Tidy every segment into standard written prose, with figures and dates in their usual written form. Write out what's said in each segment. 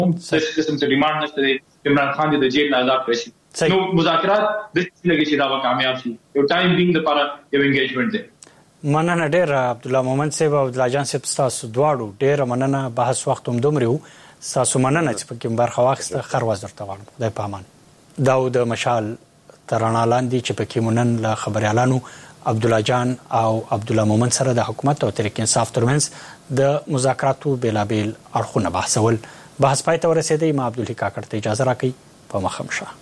د قسم څه ډیماند نشته دی عمران خان د جیل نه آزاد کړي نو مذاکرات د لګي چې دا کامیاب شي یو ټایم بینګ د لپاره یو انګیجمنت دی. مننه ډیر عبد الله مومن صاحب او عبد الله جان صاحب تاسو دواړو ډیر مننه. بحث وخت هم دومره تاسو مننه چې په کوم برخه واخیسته. خیر وزر ته غواړم خدای په امان. داود مشال ترانه لاندې چې په کې منن له خبريالانو عبد الله جان او عبد الله مومن سره د حکومت او تحریک انصاف ترمنځ د مذاکراتو بلابل اړخونه بحثول. بحث پای ته ورسېدی. ما عبدالحی کاکړ ته اجازه راکړئ په مخم شه.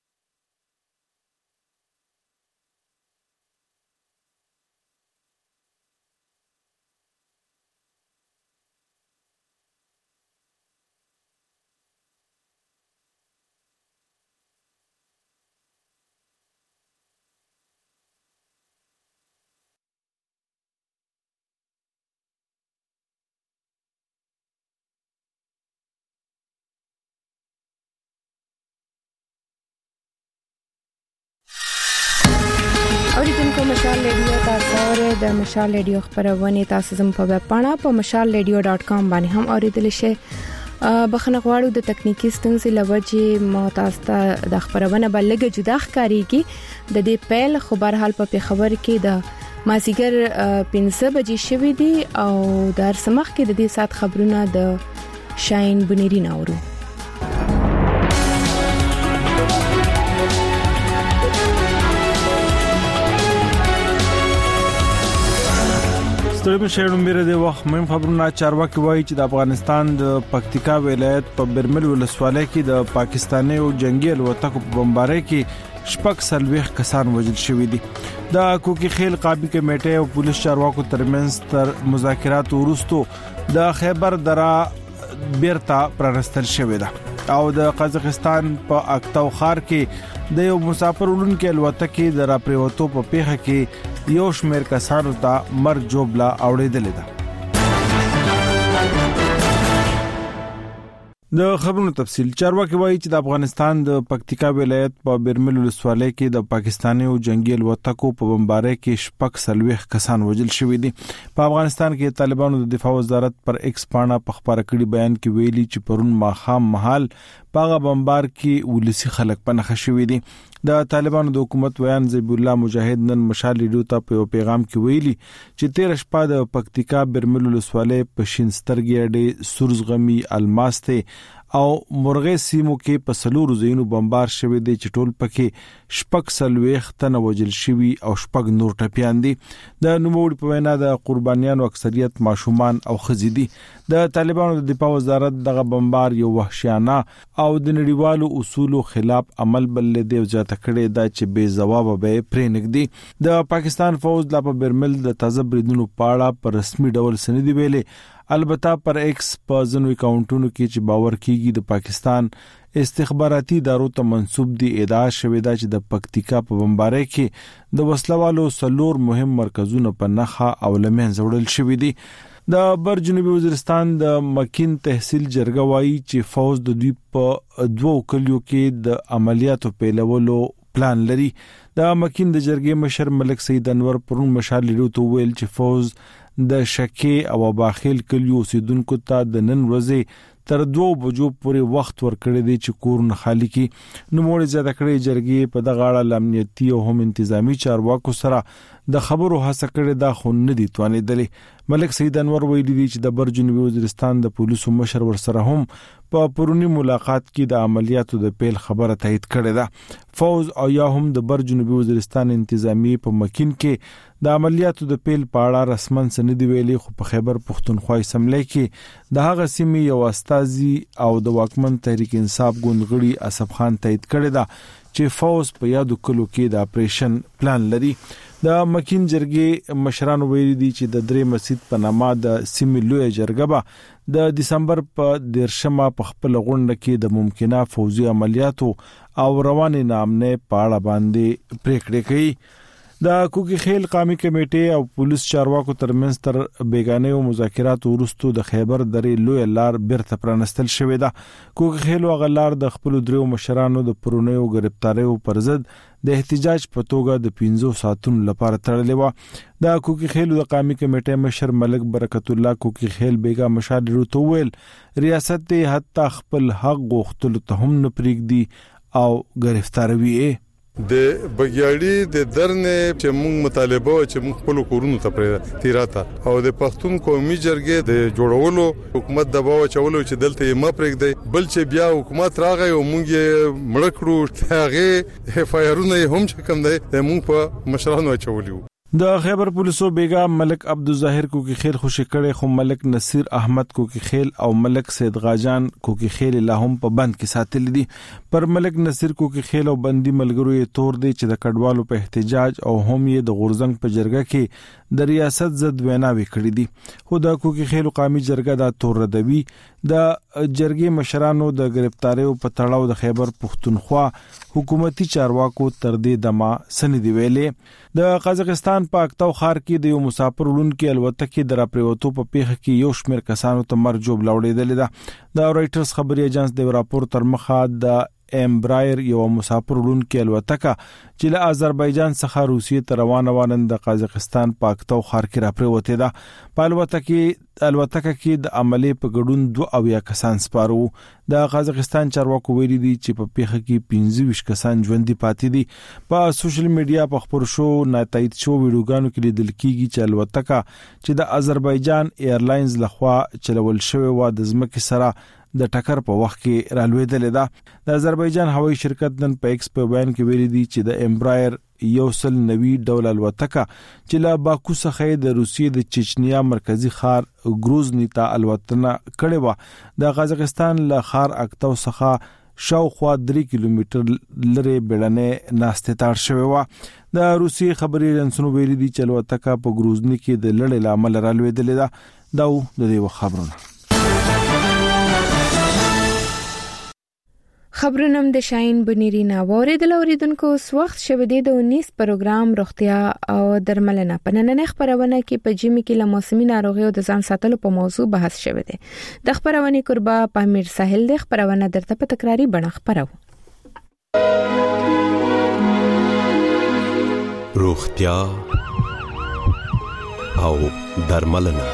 اوریدونکو مشال ریډیو تاسو اورئ. د مشال ریډیو خبرونه تاسو زموږ په ویب پاڼه په mashalradio.com باندې هم اوریدل شئ. بخښنه غواړو د تکنیکی ستونزې لوجې مو تاسو ته د خبرونه بلګه جدا ښکاریږي. د دې پیل خبر حال په خبر کې د مازیګر 15 بجې شوې دي او در سمخ کې د دې سات خبرونه د شاین بنيري ناورو. ستړي شهر مېره د وخت مهم خبرونه چارواکي وایي چې د افغانستان د پکتیکا ولایت په برمل ولسوالۍ کې د پاکستاني او جنگي الوتکو په بمبارۍ کې شپږ سلويخ کسان وژل شوي دي. د کوکي خیل قابي کمیټه او پولیس چارواکو ترمنځ تر مذاکرات وروسته د خیبر درا بیرته پرانستل شوې ده او د قزاقستان په اکتاو خار کې د یو مسافر ولونکو الوتکې د راپریوتو په پیښه کې یو شمېر کسانو ته مرګ جوړه اوریدلې ده. د خبرونو تفصیل چارواکي وایي چې د افغانستان د پکتیکا ولایت په برمل ولسوالۍ کې د پاکستاني او جنگي الوتکو په بمبارۍ کې شپږ سلويخ کسان وژل شوي دي. په افغانستان کې طالبانو د دفاع وزارت پر ایکس پاڼه په خبره کړي بیان کې ویلي چې پرون ماخام محل پاغه بمبار کې ولسی خلک پنهخ شوي دي. د طالبانو د حکومت ویان زیب الله مجاهد نن مشال ریډیو ته په پیغام کې ویلي چې 13 شپه د پکتیکا برمل ولسوالۍ په شینسترګي اډې سورزغمي الماسته او مرغې سیمو کې په سلور زینو بمبار شوه دي چې ټول پکې شپږ سلويخ تنه وجل شوي او شپږ نور ټپيان دي. د نوموړي په وینا د قربانیانو اکثریت ماشومان او خزي دي. د طالبانو د دفاع وزارت دغه بمبار یو وحشیانه او د نړیوالو اصولو خلاف عمل بل دی او ځاته کړي دا چې بے جواب به پرېنګدي. د پاکستان فوج لا په برمل د تازه بریدونو پاړه پر رسمي ډول سندې ویلي. البته پر ایکس په ځنوي اکاونټونو کې چې باور کیږي د پاکستان استخباراتي ادارو ته منسوب دي ادعا شوې ده چې د پکتیکا په بمبارۍ کې د وسلوالو سلور مهم مرکزونه په نخا او لمنځه وړل شوې دي. د بر جنوبي وزیرستان د مکین تحصیل جرګه وایي چې فوج د دوی په دوو کلیو کې د عملیاتو پیلولو پلان لري. د مکین د جرګې مشر ملک سید انور پرون مشال لیدو ته ویل چې فوج د شکې او باخیل کلیو اوسیدونکو ته د نن ورځې تر 2 بجو پورې وخت ورکړی دی چې کورونه خالی کی. نو موږ زیاته کړی جرګې په دغه اړه امنیتي او هم انتظامی چارواکو سره د خبرو هڅه کړې دا خو نه دي توانېدلې. ملک سید انور ویلي دی چې د بر جنوبي وزیرستان د پولیسو مشر ورسره هم په پرونی ملاقات کې د عملیاتو د پیل خبره تایید کړې ده. فوج او یا هم د بر جنوبي وزیرستان انتظامی په مکین کې د عملیاتو د پیل په اړه رسمن سند ویلي خو په خیبر پښتونخوا اسمبلی کې د هغه سیمې یو استازي او د واکمن تحریک انصاف ګوندغړي اسف خان تایید کړی دا چې فوج په یادو کلو کې د اپریشن پلان لري. د مکین جرګې مشران ویلي دي چې د درې مسجد په نامه د سیمې لوی جرګه به د دسمبر په 13مه په خپل غونډه کې د ممکنه فوزي عملیاتو او رواني نامنه په اړه باندې پریکړه کوي. د کوکي خیل قومي کمیټې او پولیس چارواکو ترمنځ تر بیگانه مذاکرات ورستو د خیبر درې لوی لار بیرته پرانستل شوې ده. کوکي خیل غلار د خپل دریو مشرانو د پرونیو گرفتاریو پر ضد د احتجاج په توګه د 15 ساعتونو لپاره تړلې و. د کوکي خیل د قومي کمیټې مشر ملک برکت الله کوکي خیل بیگا مشال روته ویل ریاست حتی خپل حق غوښتلو ته هم نه پریږدي او گرفتاروي د بګیاړي د درنه چې موږ مطالبه چې موږ خپل کورونو ته تیراته او د پښتون قومي جرګې د جوړولو حکومت دباو چولو چې دلته یې ما پرېږدي بل چې بیا حکومت راغی او موږ یې مړ کړو هغه فایرونه هم چې کوم دی موږ په مشرانو چولیو. د خیبر پولیسو بیگا ملک عبدالظاهر کوکي خیل خوشی کړي خو ملک نصیر احمد کوکي خیل او ملک سید غاجان کوکي خیل لا هم په بند کې ساتل دي. پر ملک نصیر کوکي خیل او بندي ملګرو یې تور دي چې د کډوالو په احتجاج او هم یې د غورزنګ په جرګه کې د ریاست ضد ویناوي کړې دي. خو د کوکي خیل قومي جرګه دا تور ردوي د جرګې مشرانو د گرفتاریو په تړاو د خیبر پښتونخوا حکومتي چارواکو تر دې دمه سندې ویلې. د قزاقستان په اکتاو ښار کې د یو مسافر وړونکو الوتکې د راپریوتو په پیښه کې یو شمېر کسانو ته مرګ جوړ لاوړېدل ده. د رائټرز خبري اژانس د راپور تر مخه د امبرایر یو مسافر وړونکو الوتکه چې له آذربایجان څخه روسیې ته روانه و نن د قزاقستان په اکتاو ښار کې راپریوتې ده. په الوتکه کې د عملي په ګډون 22 کسان سپارو. د قزاقستان چارواکو ویلي دي چې په پیښه کې 25 کسان ژوندۍ پاتې دي. په سوشل میډیا په خبرو شو ناتایید شو ویډیوګانو کې لیدل کیږي چې الوتکه چې د آذربایجان ایرلاینز لخوا چلول شوې و د ځمکې سره د ټکر په وخت کې رالوېدلې ده. د آذربایجان هوایي شرکت نن په ایکس په بیان کې ویلي دي چې د امبرایر یو سل 90 ډول الوتکه چې له باکو څخه د روسیې د چچنیا مرکزی ښار ګروزني ته الوتنه کړې و. د قزاقستان له ښار اکتاو څخه شاوخوا 3 کیلومتر لري بیړنۍ ناستې تاړ شوې و. د روسیې خبري اژانسونو ویلي دي چې الوتکه په ګروزني کې د لړۍ لامل رالوېدلې ده. دا د دې خبرونه خبرونم د شاین بنيرینا وریدل اوریدونکو وخت شوه د 19 پروګرام روغتیا او درملنه په نننې خبرونه کې په جمی کې له موسمي ناروغیو د ځان ساتلو په موضوع بحث شوه دی. د خبرونه قربا پامیر ساحل د خبرونه درته په تکراری بڼه خبرو. روغتیا او درملنه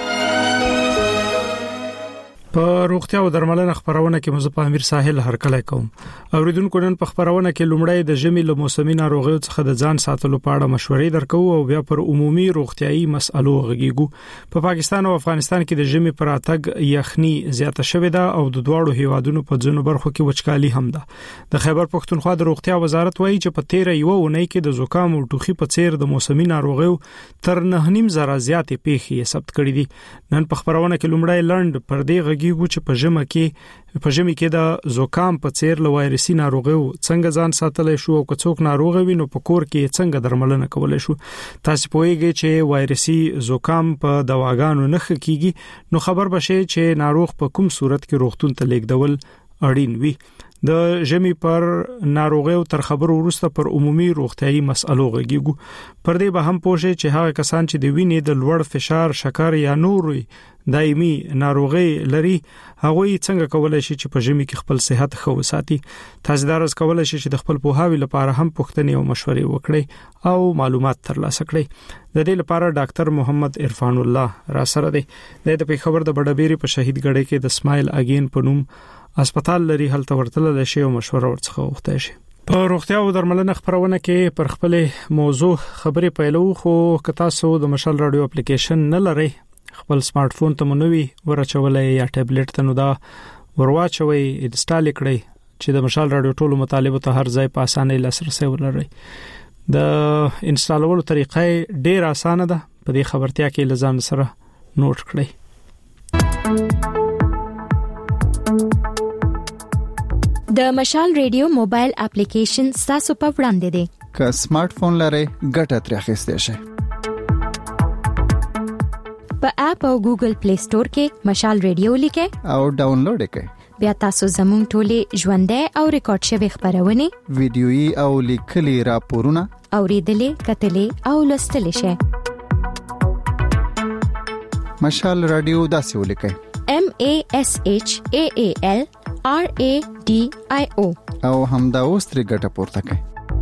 په روغتیا او درملنه خبرونه کې مزه په امیر ساحل هرکلی کوم. اوریدونکو نن په خبرونه کې لومړی د ژمي له موسمي ناروغیو څخه د ځان ساتلو په اړه مشورې درکو او بیا پر عمومي روغتيایي مسالو غږیږو. په پاکستان او افغانستان کې د ژمي پر اتګ یخني زیاته شوې ده او د دوړو هیوادونو په ځینو برخو کې وچکالي هم ده. د خیبر پښتونخوا د روغتیا وزارت وایي چې په 13 اونۍ کې د زکام او ټوخي په څیر د موسمي ناروغیو تر 9.5 زره زیاتې پیښې ثبت کړې دي. نن په خبرونه کې لومړی لند پر دې غږیږو چې په ژمي کې د زکام په څیر له وایرسي ناروغیو څنګه ځان ساتلای شو او که څوک ناروغ وي نو په کور کې څنګه درملنه کولای شو. تاسو پوهیږئ چې وایرسي زکام په دواګانو نه کیږي نو خبر بشئ چې ناروغ په کوم صورت کې روغتون ته لیږدول اړین وي. د ژمي پر ناروغیو تر خبرو وروسته پر عمومي روغتيایي مسالو غږیږو. پر دې به هم پوښي چې هغه کسان چې د وینې د لوړ فشار، شکر یا نور دایمي ناروغي لري هغه څنګه کولای شي چې په ژمي کې خپل صحت ښه وساتي. تاسو درس کولای شي چې د خپل پوهاوي لپاره هم پوښتنې او مشورې وکړئ او معلومات ترلاسه کړئ. د دې لپاره ډاکټر محمد عرفان الله را سره دی. د خبر د بډبيري په شهید ګړې کې د اسماعیل اگین په نوم هسپتال لري هلته ورتل شي او مشوره ورڅخه وغوښتل شي. په روغتیا او درملنه خبرونه کې پر خپل موضوع خبرې پیلو خو که تاسو د مشال رادیو اپلیکیشن نه لرئ خپل سمارټ فون ته منوي ورچولې یا ټابلیټ ته نو دا ورواچوي انسټال کړئ چې د مشال رادیو ټولو مطالبه ته هر ځای په اسانۍ لاسرسي ولرئ. د انسټالولو طریقې ډېر اسانه ده. په دې خبرتیا کې لزان سره نوٹ کړئ. د مشال ریډیو موبایل اپلیکیشن تاسو په وړاندې دی. که سمارټ فون لرئ ګټه ترې اخیستئ شئ. په اپ او ګوګل پلی سٹور کې مشال ریډیو لیکئ او ډاونلوډ کړئ. بیا تاسو زموږ ټولې ژوندۍ او ریکارډ شوی خبرونه، ویډیويي او لیکلي راپورونه اوریدلې کتلې او لوستلې شئ. مشال رادیو داسې ولیکئ: MASHAALRADIO او همدا اوس ترې ګټه پورته کړئ.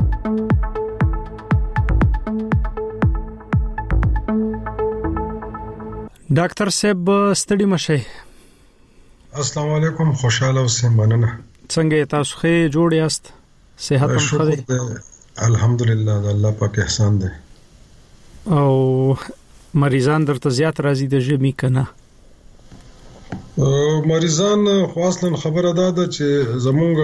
ډاکټر صاحب ستړي مشه. السلام علیکم، خوشاله اوسئ. مننه. څنګه تاسو ښه جوړ یاست؟ صحت هم ښه دی؟ الحمدلله، د الله پاک احسان دی. او مریضان درته زیات راځي د ژمي کنه؟ مریضان خو اصلا خبره ده چې زمونږه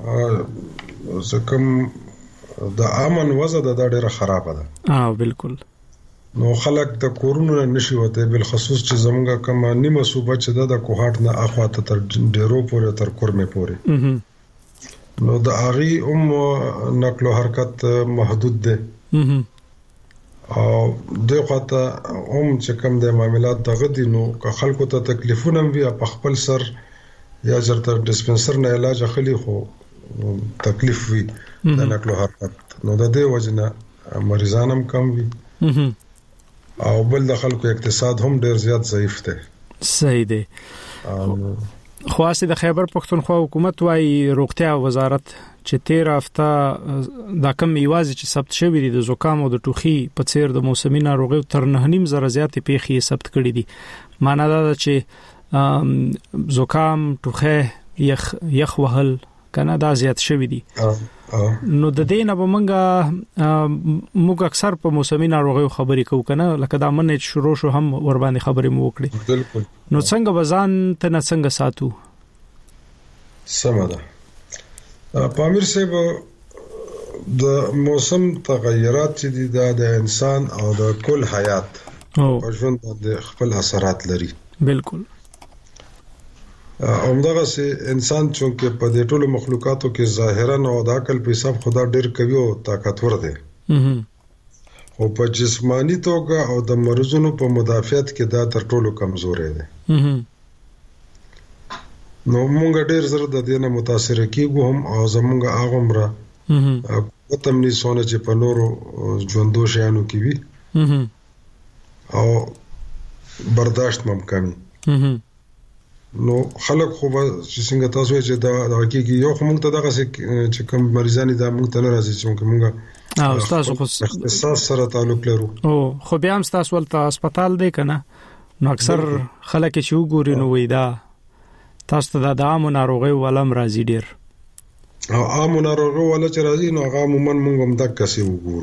زکم د امن وضع د ډیره خرابه ده. بالکل. نو خلک د کورونو نشي وته، بل خصوص چې زمونږه کومه نیمه صوبه چې د کوهاټ نه اخواته تر ډیرو پورې تر کورمه پورې نو د اغي نقل او حرکت محدود ده. او دغه چې کوم د معاملات دغه دي، نو که خلکو ته تکلیفونه وي په خپل سر یا چرته ډیسپنسر نه علاج اخلي، خو تکلیف وي د نقل او حرکت، نو د دې وجنه مریضان هم کم وي او بل د خلکو اقتصاد هم ډیر زیات ضعیف دی. صحیح دی. خاصه د خیبر پختونخوا حکومت وايي روغتیا وزارت چې 13 هفته دا کم ایوازي چې ثبت شوی دي د زکام او د ټوخي په څیر د موسمي ناروغیو تر 9.5 زره زیاتې پیښې ثبت کړې دي. معنی دا ده چې زکام، ټوخه، یخ وهل کنه دا زیات شوی دي. نو د دې نه موږ اکثر په موسمي ناروغیو خبرې کوو کنه، لکه دا منه شروع شو هم ور باندې خبرې مو وکړي. بالکل. نو څنګه بزان ته نه څنګه ساتو؟ سمه ده. پامیر صاحب، د موسم تغیرات چې دي د انسان او د کل حیات او ژوند باندې خپل اثرات لري. بالکل. همدغه سي انسان چې په دې ټولو مخلوقاتو کې ظاهرا او د عقل په حساب خدا ډېر قوي او طاقتور دی، او په جسمانی توګه او د مرزونو په مدافعت کې دا تر ټولو کمزوري دی. نو موږ ډېر زر د دې نه متاثر کیږو هم، او زموږ اغمره وتمني سونه چې په نورو ژوندو شیانو کې وي او برداشت ممکنه. نو خلک خو چې څنګه تاسو چې دا حقيقي یو موږ ته دغه چې کوم مریضان دا موږ ته نه راځي چې موږ تاسو خو احساس سره تعلق لرو. او خو بیا هم تاسو ولته هسپتال دی کنه، نو اکثر خلک چې وګوري نو وای دا تاسو ته د عامو ناروغیو ولم راځي ډیر. او عامو ناروغیو ولا چې راځي نو هغه عموما موږ هم دک کسي وګورو.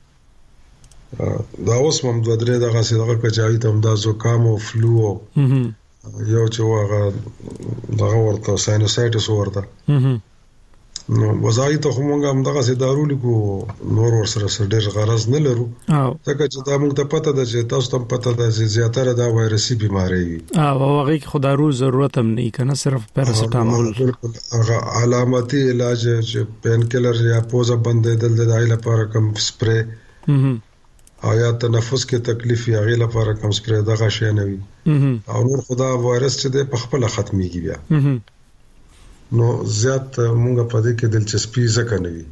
دا اوس هم د درې دغه څه دغه کچایي ته هم دا زکام او فلو یو چې هغه دغه ورته ساینوسایټس ورته نو وظایف ته موږ هم دغه څه دارو لیکو، نور ور سره ډېر غرض نه لرو، ځکه چې دا موږ ته پته ده چې تاسو ته پته ده چې زیاتره دا وایرسي بیماری وي او هغه کې خدارو ضرورت هم نه کنه، صرف پیراسټامول. هغه علامتي علاج چې پین کلر یا پوزه بندیدل د دای لپاره کم سپری او یا تنفس کې تکلیف یا غیله لپاره کم سپری دغه شی نه وي، او نور خدا وایرس چې د په خپل ختميږي بیا. نو زیات مونږ په دې کې دلچسپي ځکه نه وي.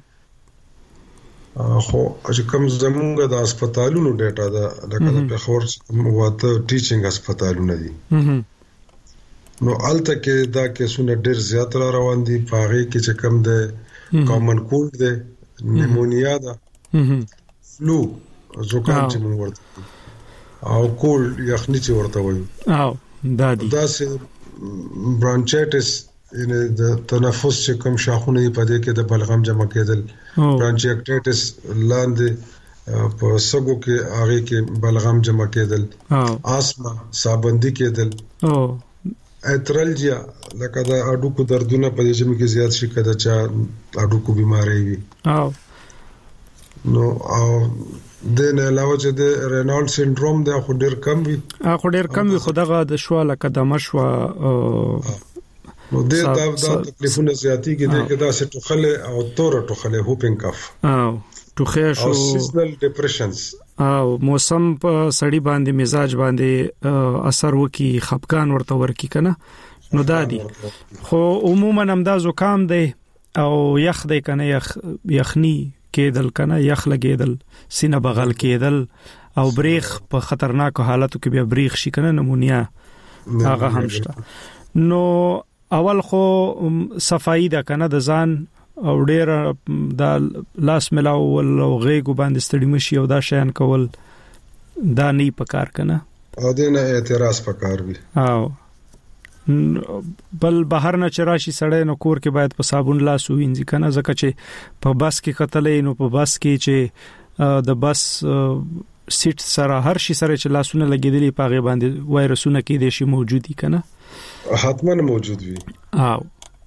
خو چې کوم زمونږ د هسپتالونو ډیټا ده، لکه د پیښور واته ټیچینګ هسپتالونه دي، نو الته کې دا کیسونه ډیر زیات را روان دي. پاغي کې چې کوم د کامن کولډ ده، نیمونیا ده، فلو زکام چې موږ ورته او کولډ یخني چې ورته وایو، او دا سه برانچایټس یعنی د تنفس چې کوم شاخونه په دې کې د بلغم جمع کېدل، برانچایټس لاندې په سګو کې هغه کې بلغم جمع کېدل، آسما سابندي کېدل، اترالجیا لکه دا اډوکو دردونه په دې کې زیات شي کده چې اډوکو بیماری وي. نو او د نه علاوه چې د رینالډ سنډروم دا خو ډیر کم وي، خو دغه د شوا لکه د مشوا نو د دا تکلیفونه زیاتی کې دا څه ټوخله او تور ټوخله هوپینګ کف او ټوخه شو، سیزنل ډیپریشنز او موسم په سړی باندې مزاج باندې اثر وکي، خپګان ورته ورکی کنه. نو دادی خو عموما هم دا زکام دی او یخ دی کنه، یخنی کېدل کنه یخ لګېدل سینه بغل کېدل او بریخ په خطرناک حالاتو کې بیا بریخ شي کنه نمونیا هغه هم شته نو اول خو صفائی دا کنه د ځان او ډیر د لاس ملاو او غېګو باندې ستړي مشي او دا شیان کول دا نه پکار کنه او دینه اعتراض پکار وي او بل بهر نه چراشي سړی نو کور کې باید په صابون لاس وینځي کنه ځکه چې په بس کې قتلې نو په بس کې چې د بس سیټ سره هر شي سره چې لاسونه لګیدلی پاغه باندې وایرسونه کې دي شي موجودي کنه حتما موجود وي او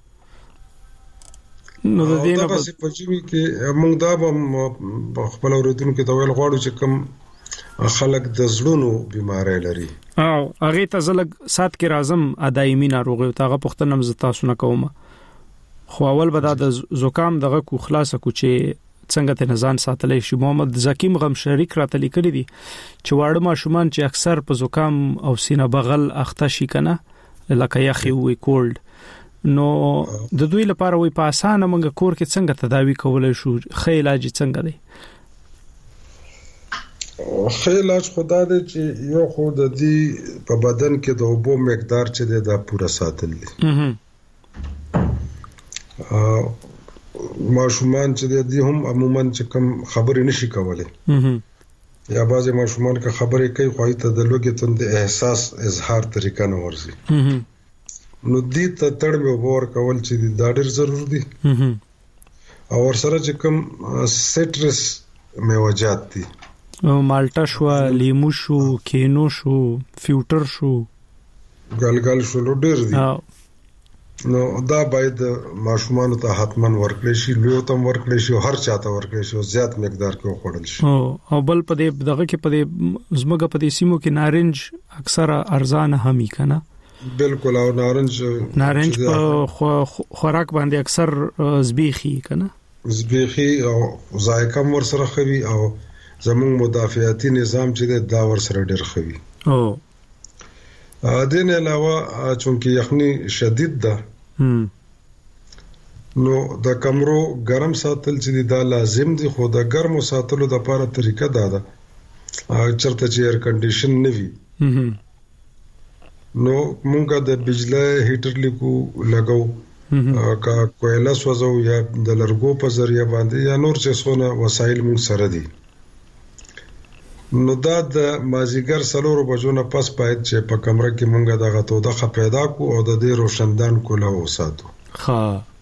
نو د دې نه په جوړي کې موږ دا خپل اوریدونکو ته ویل غواړو چې کوم خلک د زړونو بیماری لري او هغه ته زلګ سات کې راځم ادایمي ناروغي او تاغه پختنه مز تاسو نه کوم خو اول به د زکام دغه کو خلاصه کو چې څنګه ته نزان ساتلې شي محمد زکیم غم شریک راته لیکلي دي چې واړه ماشومان چې اکثر په زکام او سینه بغل اخته شي کنه لکه یخي وي کولډ نو د دوی لپاره وي په اسانه موږ کور کې څنګه تداوی کولای شو خې علاج څنګه دی خې علاج خدا دې چې یو خو د دې په بدن کې د اوبو مقدار چې دا پوره ساتل دي ماشومان چې دې هم عموما چې کم خبرې نشي کولای یا بعضی ماشومان که خبرې کوي خو ته د لوګي تند احساس اظهار طریقه نه ورزي نو دې ته تړمه ور کول چې دا ډېر ضروري دي او ورسره چې کم سټرس میوجات دي مالټا شو لیمو شو کینو شو فیوټر شو ګلګل شو ډېر دي نو دا باید ماشومان ته حتمن ورکړي شي لوی تم ورکړي شي هر چاته ورکړي شي زیات مقدار کې وخوړل شي او بل په دې دغه کې په دې زمګه په دې سیمو کې نارنج اکثره ارزان همي کنه بالکل او نارنج په خوراک باندې اکثر زبيخي کنه زبيخي او ذائقه ور سره خوي او زموږ مدافعتي نظام چې دا ور سره ډېر خوي او دین علاوه چونکی یخنی شدید ده نو د کمرو ګرم ساتل چې دا لازم دي خو د ګرمو ساتلو د لپاره طریقه دا ده چرته چې ایر کنډیشن نه وي نو مونږه د بجلی هیټر لیکو لګاو کا کویلا سوځو یا د لرګو په ذریعہ باندې یا نور څه سونه وسایل مونږ سره دي نو دا د مازیګر سلورو بجو نه پس باید چې په کمره کې مونږه دغه توده پیدا کو او د دې روشندان کوله وساتو ها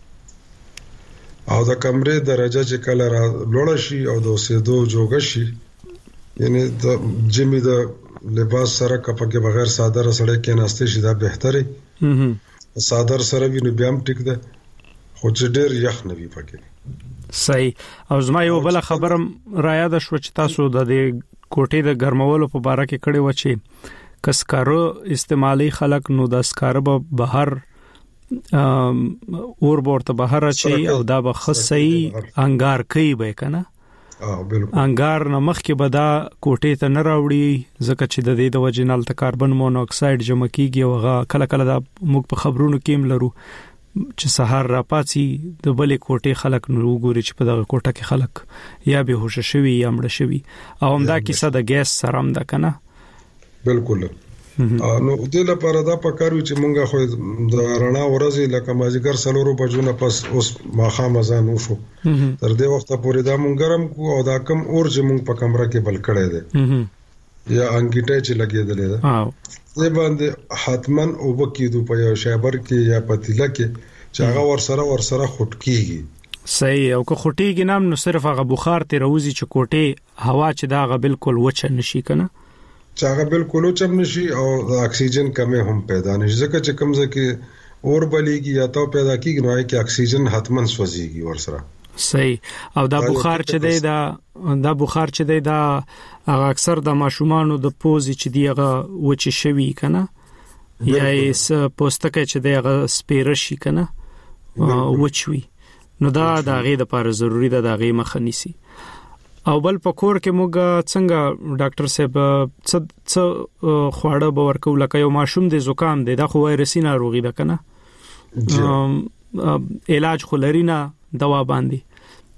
او د کمرې درجه چې کله را لوړ شي او د اوسېدو جوګه شي یعنی د جمی د لباس سره کپکه بغیر صادره سره کې ناشته شي دا بهتري صادر سره ویني بیا هم ټیک ده خو چې ډېر یخ نه وي پکې صحیح او زما یو بل خبرم را یاد شو چې تاسو د کوټې د ګرمولو په باره کې کړي و چې کسکارو استعمالي خلک نو د سکارو به بهر اور ورته بهر اچي او دا به خصي انګار کوي به کنه بالکل انګار نمخ کې به دا کوټې ته نه راوړي ځکه چې د دې د وجنال ته کاربن مونوکساید جمع کیږي او کله کله دا موږ په خبرونو کې ملرو چې سحر را پاتې د بلې کوټې خلک نو وګوري چې په دغه کوټه کې خلک یا به هوش شوي یا مړ شوي او همدا کیسه د ګیس سره هم ده کنه بالکل نو دې لپاره دا پکارو چې مونږه خو د رڼا ورځې لکه مازیګر سلورو بجو نه پس اوس ماخام ځان وشو تر دې وخت پورې دا مونږ ګرم کو او دا کم اور چې مونږ په کمره کې بل کړی دی یا انګیټه چې لګېدلې ده دې باندې حتمن او بکیدو په یو شایبر کې یا پتیله کې چې هغه ور سره خټ کیږي صحیح او که خټیږي نام نو صرف هغه بخار ته روزي چې کوټه هوا چې دا هغه بالکل وچ نشي کنه چې هغه بالکل وچ نشي او د اکسیجن کمه هم پیدا نشي ځکه چې کمزه کې اور بلیږي یا تو پیدا کیږي نو کې اکسیجن حتمن سوځيږي ور سره صحیح او دا بخار چې دی دا بخار چې دی دا اکثر د ماشومانو د پوزي چې دی هغه وچ شوی کنه یا پوستکه چې دی هغه سپیره شي کنه وچوي نو دا د هغه لپاره ضروری ده د هغه مخه نیسي او بل پکور کې موږ څنګه ډاکټر صاحب څه خواړه به ورکو لکه یو ماشوم د زکام دی دا خو وایرسي ناروغي ده کنه علاج خو لري نه دوا باندې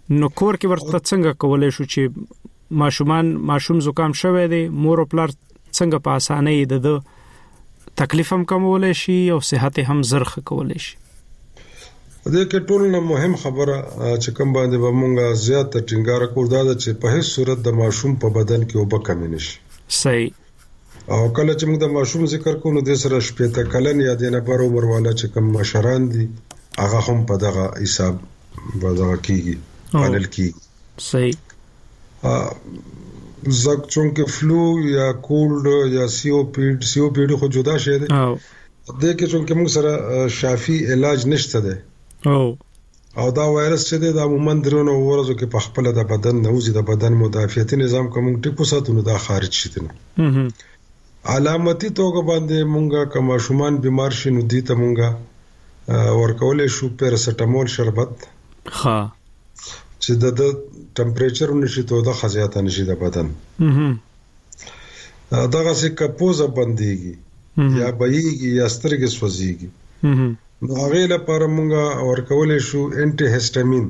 نو کور کې ورته څنګه کولای شو چې ماشوم زکام شوی دی مور او پلار څنګه په اسانۍ د تکلیف هم کمولای شي او صحت هم زرخه کولای شي؟ دې کې ټول نه مهم خبره چې کوم باندې به مونږه زیات ټینګار کوو دا چې په هیڅ صورت د ماشوم په بدن کې وب کمی نشي. صحیح. او کله چې موږ د ماشوم ذکر کوو نو د سره شپږ کلن یا د نه بر عمر والا چې کوم مشران دي هغه هم په دغه حساب بدغه کیږي پالل کیږي. صحیح. زک چونکه فلو یا کولډ یا سی او پی ډی خو جدا شي دي د کې چونکه موږ سره شافي علاج نشته ده او دا وایرس چې د عموما درونو ورځو کې په خپل د بدن نوځي د بدن مدافعتي نظام کوم ټیپو ساتونو دا خارج شي نه علامتي توګه باندې مونږه کما شومان بیمار شي نو دي ته مونږه ورکولې شو پیراسټامول شربت چې د ټمپریچر نشي ته د خزیات نشي د بدن دغه څه کپوزه بنديږي یا بهيږي یا سترګې سوځيږي نو هغه لپاره مونږه ورکولې شو انټي هیسټامین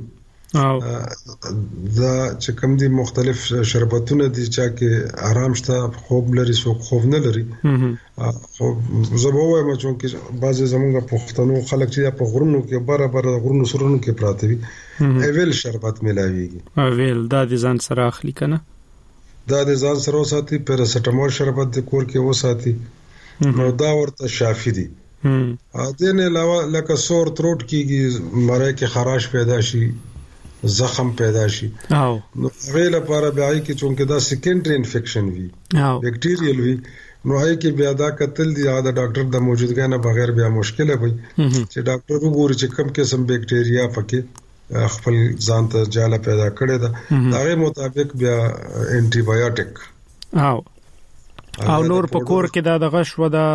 دا چې کوم دي مختلف شربتونه دي چې آرام شته خوب لري سو خوب نه لري خو زبوه ما چې بعضي زمونږ پښتنو خلک چې په غرونو کې برابر غرونو سرونو کې پراته وي ایویل شربت ملاويږي ایویل دا د ځان سره اخلي کنه دا د ځان سره وساتي پیراسټامول شربت د کور کې وساتي نو دا ورته شافي دي دینه علاوه لکه سور تروټ کېږي مړی کې خراش پیدا شي زخم پیدا شي نو غیر لپاره بیا کې چونکه دا سیکنډري انفیکشن وي بیکټیریل وي نو هغه کې بیا دا قتل دی دا ډاکټر د موجودګۍ نه بغیر بیا مشکله وي چې ډاکټر وګوري چې کوم قسم بیکټیریا پکې خپل ځان ته جاله پیدا کړي دا هغه مطابق بیا انټي بایوټیک او نور په کور کې دا دغه شو دا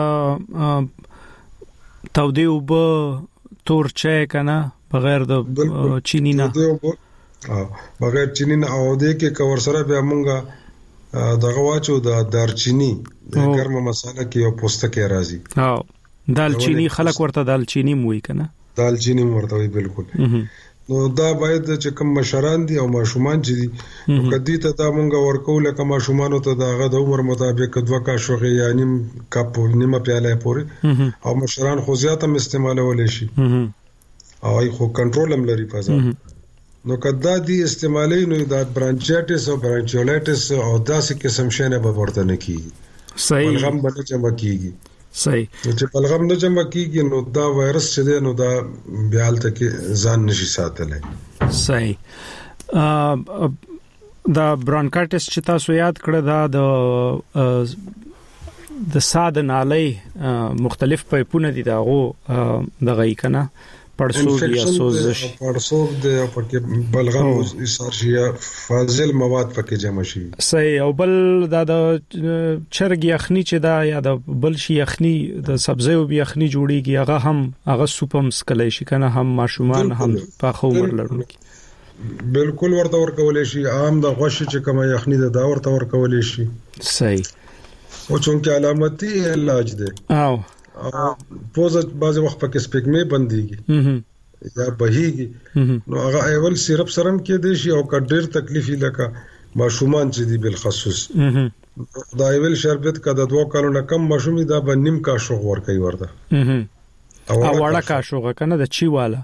تودې وب تور چای کنه بغیر د چینی نه بغیر چینی نه او د کې کور سره بیا مونږه دغه واچو د دارچینی د ګرمه مساله کې یو پوستکي راځي دالچینی خلک ورته دالچینی موي کنه دالچینی ورته وي بالکل نو دا باید چې کوم مشران دي او ماشومان چې دي نو کدی ته دا مونږه ورکول کوم ماشومان ته دغه د عمر مطابق دوه کاشوغه یا نیم کپ نیمه پیاله پوري او مشران خو زیات هم استعمالول شي او ای خو کنټرول هم لري پازا نو کدا دي استعمالي نو دا برانچایټس او برانچولایټس او داسې قسم شنه به ورته نه کیږي صحیح بلغم باندې جمع کیږي صحیح چې بلغم نه جمع کیږي نو دا وایرس چې دی نو دا بیا حالت کې ځان نشي ساتلای صحیح دا برانکایټس چې تاسو یاد کړه دا د ساده نالۍ مختلف پایپونه دي داغو دغه کنه پړسوب یا سوزش پړسوب د پکې بلغم اسارشیا فاضل مواد پکې جمع شي صحیح او بل دا د چرګ یخنی چې دا یا د بل شي یخنی د سبزی او یخنی جوړیږي هغه سوپم سکلای شي کنه هم ماشومان هم په خور لرونکي بالکل ورته ورکول شي عام د غوښه چې کومه یخنی دا ورته ورکول شي صحیح او چونکه علامتي علاج دی پوزه بعض وخت پکې سپګمې بنديږي یا بهيږي نو هغه ایول سیرپ سرم کې دي شي او کډیر تکلیفي لکه ماشومان چې دي بل خصوص دا ایول شربت کده 2 کالو نه کم ماشومي دا بنیم کا شوغ ور کوي ورته او وړه کا شوغ کنه د چی والا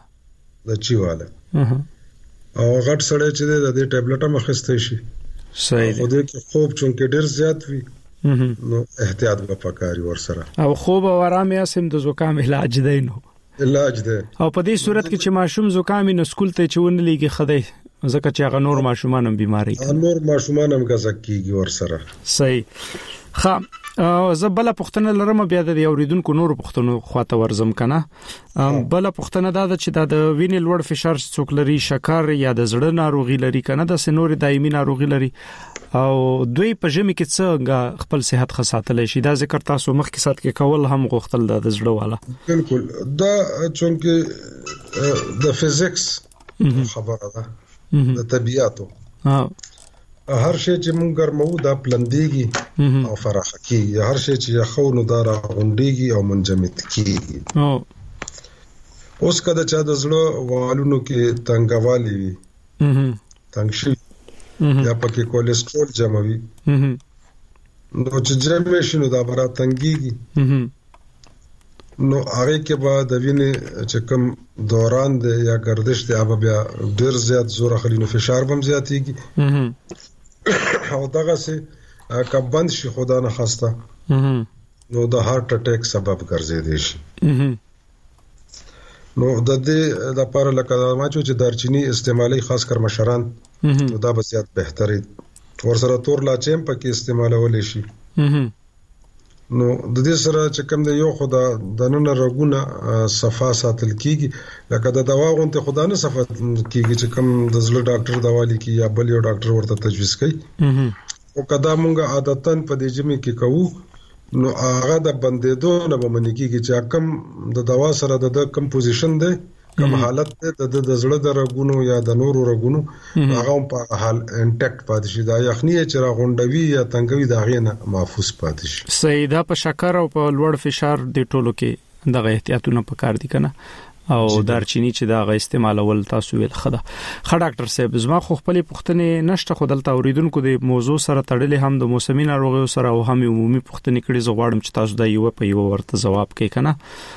او غټ سړی چې د ټابلیټ مخسته شي صحیح خو دې کې خوب چونکه ډیر زیات وي نو احتیاط به پکاري ور سره او خوب او آرام یې سم د زکام علاج دی نو علاج دی او په دې صورت کې چې ماشوم زکام نو سکول ته چون لګي خدای ځکه چې هغه نور ماشومان هم بیماری نور ماشومان هم غزک کیږي ور سره صحیح زبله پښتنه لرم بیا د اوریدونکو نور پښتنو خواته ورزم کنه بل پښتنه دا چې د وینې لوړ فشار څوک لري شکر یا د زړه ناروغي لري کنه د سنور دایمي ناروغي لري او دوی په ژمي کې څنګه خپل صحت خساتل شي دا ذکر تاسو مخکې سات کې کول هم غوښتل د زړه والا بالکل دا چونکه د فزیکس خبره ده د طبيعتو هر شی چې مونږ ګرمو دا پلندېږي او فراخ کیږي هر شی چې یخو نو دا راغونډيږي او منجمد کیږي اوس کله چې د زړه والونو کې تنګوالي وي تنګ شي یا پکې کولیسټرول جمع وي نو چې جمع شي نو دا برا تنګيږي نو هغه کې بعد د وینې چې کوم دوران دی یا گردش دی هغه بیا ډیر زیات زور اخلي نو فشار هم زیاتېږي او دغه سه کبند شي خدا نه خواسته نو د هارت اٹیک سبب ګرځي شي نو د دې لپاره لکه ما چې دارچینی استعمالي خاص کر مشران نو دا به زیات بهتري ورسره تور لاچیم پکې استعمالول شي نو د دې سره چې کوم د یو خدا د نن رګونه صفا ساتل کیږي لکه د دوا غونته خدا نه صفا کیږي چې کوم د زړه ډاکټر دوا لیکي یا بل یو ډاکټر ورته تجویز کوي او کدا مونږ عادتاً په دې جمع کې کوو نو هغه د بندیدو نه به منې کیږي چې کم د دوا سره د کمپوزیشن دی کوم حالت د زړه د رګونو یا د نورو رګونو هغه په حال انټیکټ پاتې شي دا یخنی چې راغونډوي یا تنګوي دا غینه محفوظ پاتې شي سیدا په شکر او په لوړ فشار د ټولو کې دغه احتیاطونه پکار دي کنه او دارچینی چې دا غ استعمالول تاسو ویل خدا ډاکټر صاحب زما خو خپل پوښتنه نشته خدلته اوریدونکو د موضوع سره تړلې هم د موسمي ناروغیو سره او هم عمومي پوښتنه کړي زه غواړم چې تاسو دا یو په یو ورته جواب کې کنه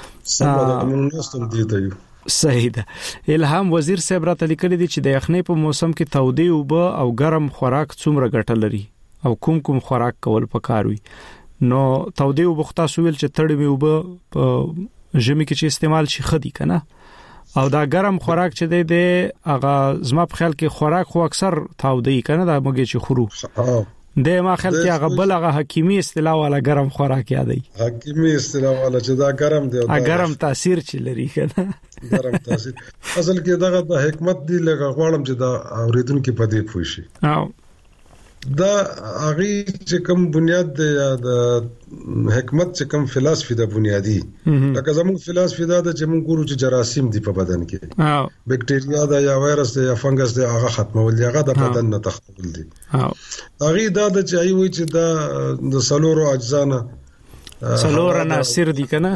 صحیح ده الهام وزیر صاحب راته لیکلي دي چې د یخنۍ په موسم کې تودې اوبه او ګرم خوراک څومره ګټه لري او کوم خوراک کول پکار وي نو تودې اوبه تاسو ویل چې تړمې اوبه ژمي کې چې استعمال شي خدي کنه او دا ګرم خوراک چې دی هغه زما په خیال کې خوراک خو اکثر تودې کنه دا موږ چې خورو د ما خیال کې هغه بل هغه حکیمي اصطلاح والا ګرم خوراک یادای حکیمي اصطلاح والا چې دا ګرم دی او ګرم تاثیر چې لري کنه ګرم تاثیر اصل کې دغه د حکمت دی لکه غواړم چې دا اوریدونکو په دې پوه شي او دا هغه چې کوم بنیاد دی یا د حکمت چې کوم فلسفي د بنیادی لکه زموږ فلسفي دا چې موږ ګورو چې جراثیم دی په بدن کې بکټریا دا یا وایرس دی یا فنګس دی هغه ختمول دی هغه د بدن نه تختول دی هغه دا چې ایوي چې دا د سلورو اجزا نه سلور عناصر دي کنه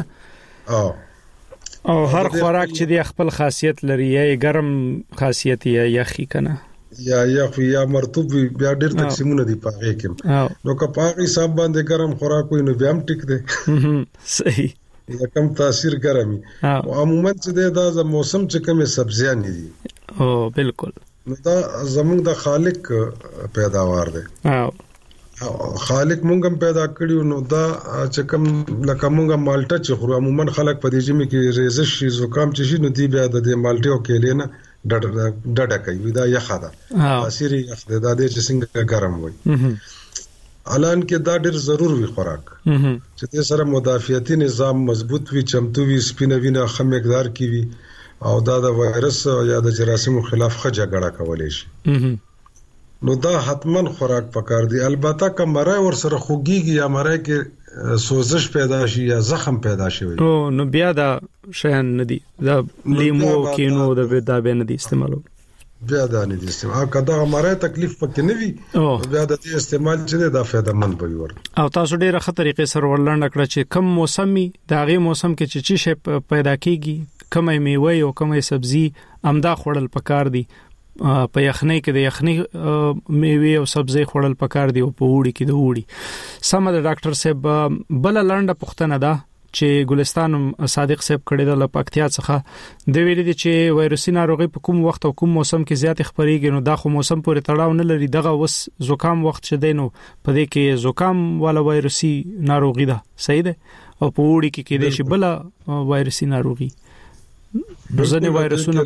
او هر خوراک چې دی خپل خاصیت لري یا ګرم خاصیت یا یخی کنه یا یا مرطوب بیا ډېر تقسیمونه دي پاره کې نو که پاره حساب باندې ګرم خوراک وي نو بیا هم ټیک دی صحیح دا کم تاثیر ګرمي او عموما چې دا د موسم چې کومه سبزیان دي او بالکل نو دا زموږ د خالق پیداوار دی خالق مونږ هم پیدا کړیو نو دا چې کوم لکه مونږه مالټه چې خو عموما خلک په دې جمع کې ریزش شي زکام چې شي نو دی بیا د مالټې او کېلې نه ډډه کوي دا یخه ده تاثیر یخ ده د دې چې څنګه ګرم وي الان کې دا ډېر ضرور وي خوراک چې د سره مدافعتي نظام مضبوط وي چمتو وي سپینه وینه خه مقدار کې وي او دا د وایرس یا د جراثیمو خلاف ښه جګړه کولای شي نو دا حتمن خوراک پکار دی البته کمره ور سره خوګيږي یا مره کې سوزش پیدا شي یا زخم پیدا شي نو بیا دا شین ندي دا لیمو کینو د بیا به ندي استعمالو بیا دا نه دي استعمال کدا مره تکلیف پکې نه وي بیا د استعمال چې دا فائدہ مند وي ور او تاسو ډیره ښه طریقې سره ورلند کړ چې کم موسمي دا غي موسم کې چې شي پیدا کیږي کومه میوه او کومه سبزي امدا خوړل پکار دي په یخنۍ کې د یخنۍ میوه او سبزي خوړل پکار دي او په وړي کې د وړي سم د ډاکټر صاحب بل لنډه پوښتنه ده چې ګلستان صادق صاحب کړي د لپاکتیا څخه د ویلي دي چې وایرسي ناروغي په کوم وخت او کوم موسم کې زیات خبريږي نو دا خو موسم پورې تړاو نه لري دغه وس زکام وخت شې نو په دې کې زکام ولا وایرسي ناروغي ده صحیح ده او په وړي کې کې د شي بل وایرسي ناروغي ځنه وایرسونه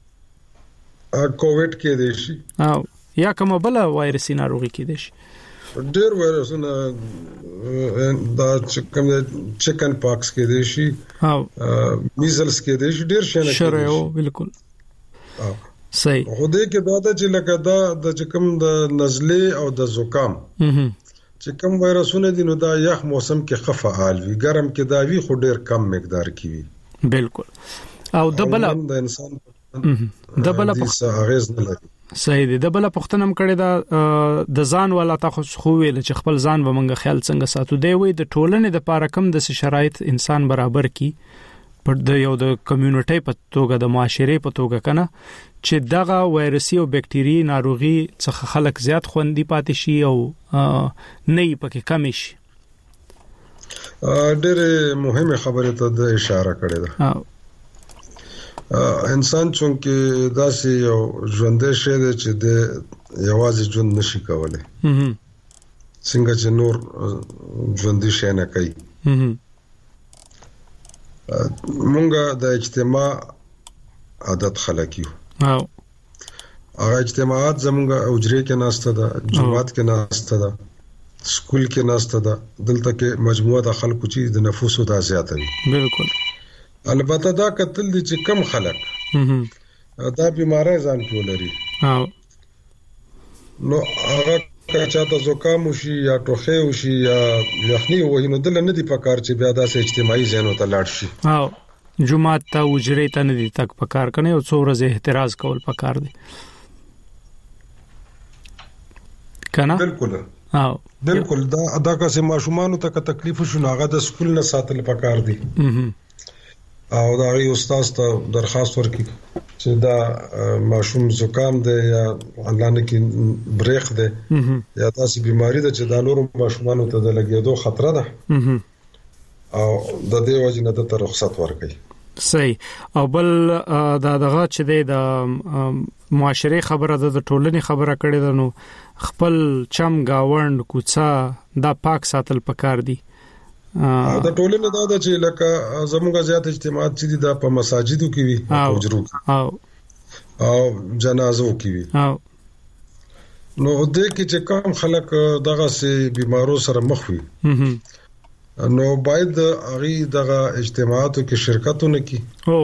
کووډ کې دي شي او یا کومه بل وایرسي ناروغي کې دي شي ډېر وایرسونه دا چکن پاکس کې دي شي او میزلز کې دي شي ډېر شنه شریو بالکل صحیح خو دې کې دا چې لکه دا د چکم د نزله او د زکام چې کوم وایرسونه دي نو دا یخ موسم کې خفعال وي ګرم کې دا وی خو ډېر کم مقدار کې وي بالکل او دبل د انسان دبل اغیز نه لري صحیح دی دبل پختنم کړي دا د ځان ولا تاسو خو ویل چې خپل ځان به منګه خیال څنګه ساتو دی وي د ټولنې د پاره کم د شرایط انسان برابر کی پر د یو د کمیونټي په توګه د معاشري په توګه کنه چې دغه وایرسي او بکټيري ناروغي څخه خلک زیات خوندي پاتې شي او نه پکې کم شي. ډېر مهمه خبره ته د اشاره کړې ده. انسان چې داسې یو ژوندې شی دی چې د یوازې ژوند نشي کولای څنګه چې نور ژوندې شي نه کوي. مونږه د اجتماع عادت خلک یو. هغه اجتماعات زمونږه اوجري کې ناشته ده، جماعت کې ناشته ده، سکول کې ناشته ده، دلته کې مجموعه د خلکو چې د نفوسو د زیاته وي. بالکل. البته دا کتل دي چې کم خلک دا بیماری ځان کې ولري. نو هغه چاته زکام وشي یا ټوخی وشي یا یخني وي نو دل نه دی پکار چې بیا داسې اجتماعي ځینو ته لاړ شي. جمعه ته وجري ته نه دي تک پکار کنه او څو ورځې احتراز کول پکار دي کنه. بالکل بالکل. دا که ماشومان ته تکلیف شو هغه د سکول نه ساتل پکار دي او دا غي استاد ته درخواست ورکړي چې دا ماشوم زکام دی یا الله نه کې بریخ دی یا تاسو بیماری ده چې دا نور ماشومان ته د لګیدو خطر ده او د دې وجه نه ته رخصت ورکړي. صحیح. او بل دغه چې د معاشري خبره د ټولنې خبره کړې ده نو خپل چم گاوند کوڅه دا پاک ساتل پکار دي. د ټولنې دا د چې لکه زموږه زیات اجتماعات چې د په مساجدو کې وي او حجرو او جنازو کې وي نو د کې چې کم خلک دغه سي بیمارو سره مخ وي نو باید هغه دغه اجتماعاتو کې شرکتونه کی او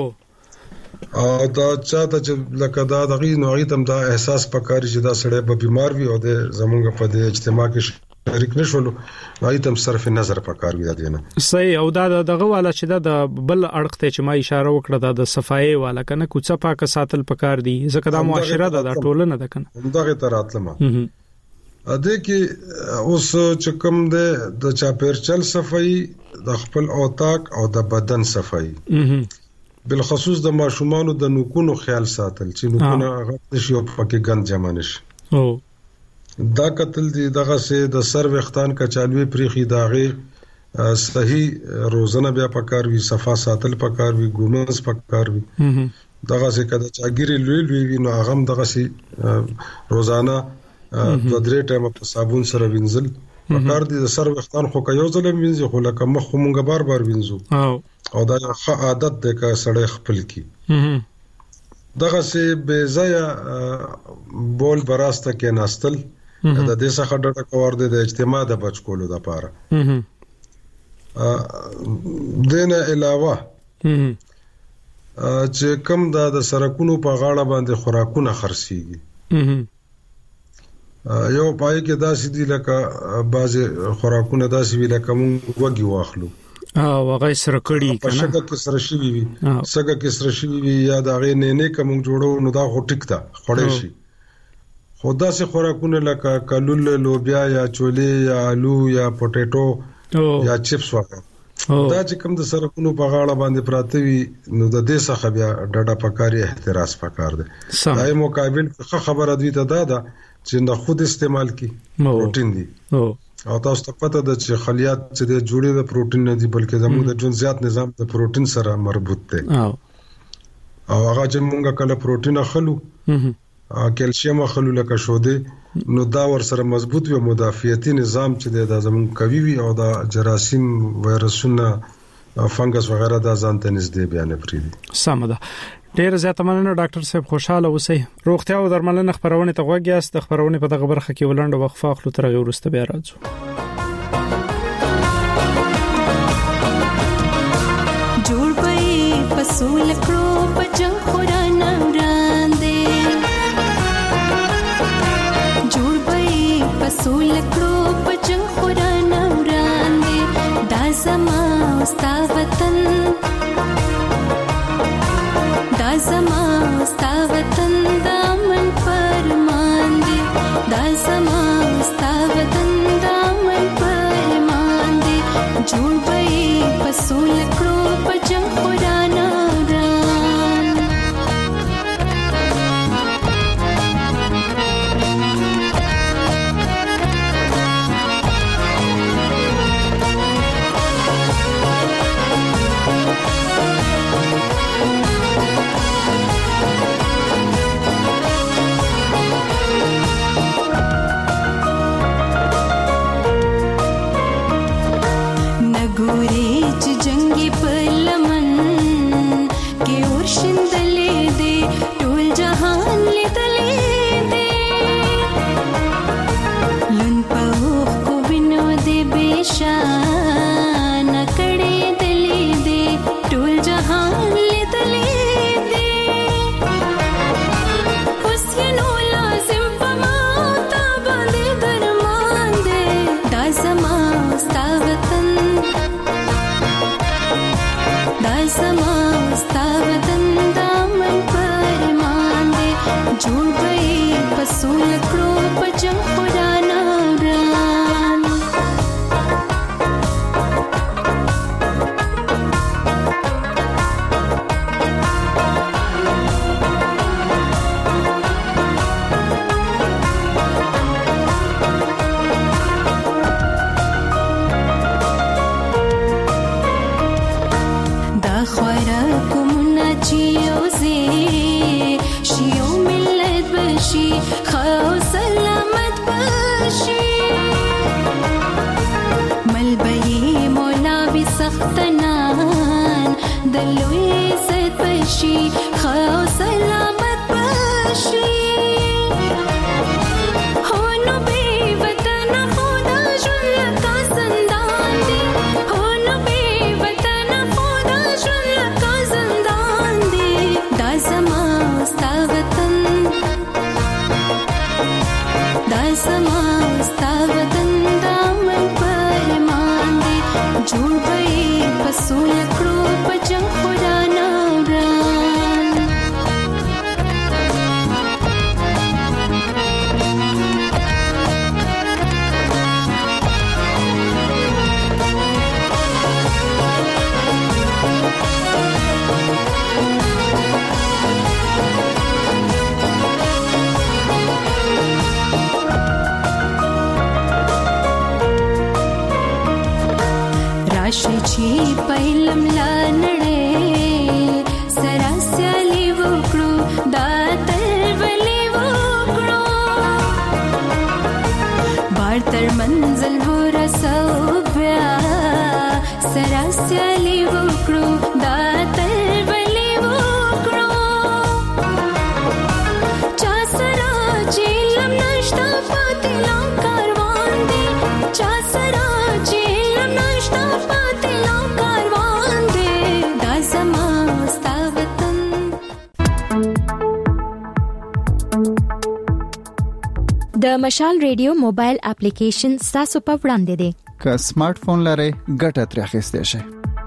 دا چاته چې لکه دا دغه نو هغه تم دا احساس پکاري چې دا سړی به بیمار وي او د زموږه په د اجتماع کې شریک نشول نو تم صرف نظر پکار وي دا نه. صحیح. او دا دغه والا چې دا بل اړخ ته چې ما اشاره وکړه دا د صفایي والا کنه کوڅه پاکه ساتل پکار دي ځکه دا معاشره ده د ټولنه ده کنه دغه تراتلمه ا دې کې اوس چې کوم د چاپیرچل صفایي د خپل اوتاق او د بدن صفایي بالخصوص د ماشومان د نوکونو خیال ساتل چې نوکونه هغه شي او پکې ګند جمع نشي. دا قتل دي دغه سه د سر وختان کا چالوي پریخي داغه صحیح روزنه بیا پکار وی صفا ساتل پکار وی ګومس پکار وی دغه سه کده چاګيري لوی وی نو هغه دغه سه روزانه د درې ټایم په صابون سره وینځل پکار دي. د سر وختان خو کيو ځله وینځي خو لکه مخ مونږه بار وینځو او دا ښه عادت ده که سړی خپل کی دغه سه به ځای بول براسته کې ناستل د دې څخه ډټه کور دي د اجتماع د بچ کولو لپاره. دنه علاوه چې کوم د سرکونو په غاړه باندې خوراکونه خرڅيږي یو پای کې داسې دي لکه بعضي خوراکونه داسې وی لکه مونږ وګي واخلو او هغه سره کړي کنه شګه کې سره شي وي سګه کې سره شي وي یا دا غي نه کوم جوړو نو دا خو ټیک تا خړې شي خدا سي خوراکونه لکه کلول لوبیا یا چولې یا آلو یا پټېټو یا چپس وغیرہ دا چې کوم د سرکونو په غاړه باندې پراته وي نو د دې څخه بیا ډډه پکاري احتراز پکار دي. دای مقابل خبره دوی ته دا چې نه خود استعمال کی پروتین دي او تاسو ته پته ده چې خلیات چې د جوړې د پروتین نه دي بلکې زموږ د جون زیات نظام د پروتین سره مربوط دی او هغه چې موږ کله پروتین اخلو کیلشیم اخلو لکه شوده نو دا ور سره مضبوط وي مدافعتي نظام چې د زموږ قوي وي او د جراثیم وایرسونه فنګس وغیرہ د ځان ته نږدې بیان پرې دي. سم ده. ډیر زیات مننه ډاکټر صاحب خوشاله اوسئ. روغتیا او درملنه خبرونه ته غوږیاست. د خبرونه په دغه برخه کې ولنډه وقفه اخلو تر هغه وروسته بیا راځو. جوړ پي پسول کړو پجن خورانه وړاندې جوړ پي پسول کړو پجن خورانه وړاندې دا زما ستا وطن دا زما ستا وطن دامن فرمان دی دا زما ستا وطن دامن فرمان دی جوړ پي پسول کړو پجن خورانه بشي خو سلامت بشي هونو بي وطن خدا ژوند لکه زندان دی هونو بي وطن خدا ژوند لکه زندان دی دا زما ستا وطن دا زما ستا وطن دا من پرمان دی جوړ به پسول کړو په جنگ خدا نوران راشي چې پهلم لانړې سرا سالي وکړو دا تلولي وکړو بار تر منزل هو رسو بیا سرا سالي وکړو دا تلولي وکړو چا سرا چیلم نشتا پاتلا کاروان دی چا سرا چیلم نشتا د مشال ریډیو موبایل اپلیکیشن تاسو په وړاندې دی که سمارټ فون لرئ ګټه ترې اخیستئ شئ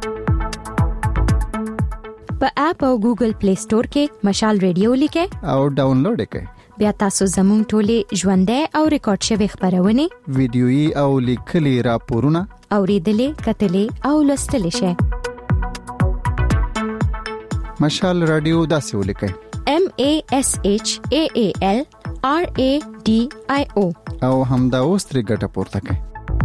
په اپ او ګوګل پلی سٹور کې مشال ریډیو لیکئ او ډاونلوډ کړئ بیا تاسو زموږ ټولې ژوندۍ او ریکارډ شوی خبرونه ویډیويي او لیکلي راپورونه اوریدلې کتلې او لوستلې شئ مشال رادیو داسې ولیکئ MASHAALRADIO او همدا اوس ترې ګټه پورته کړئ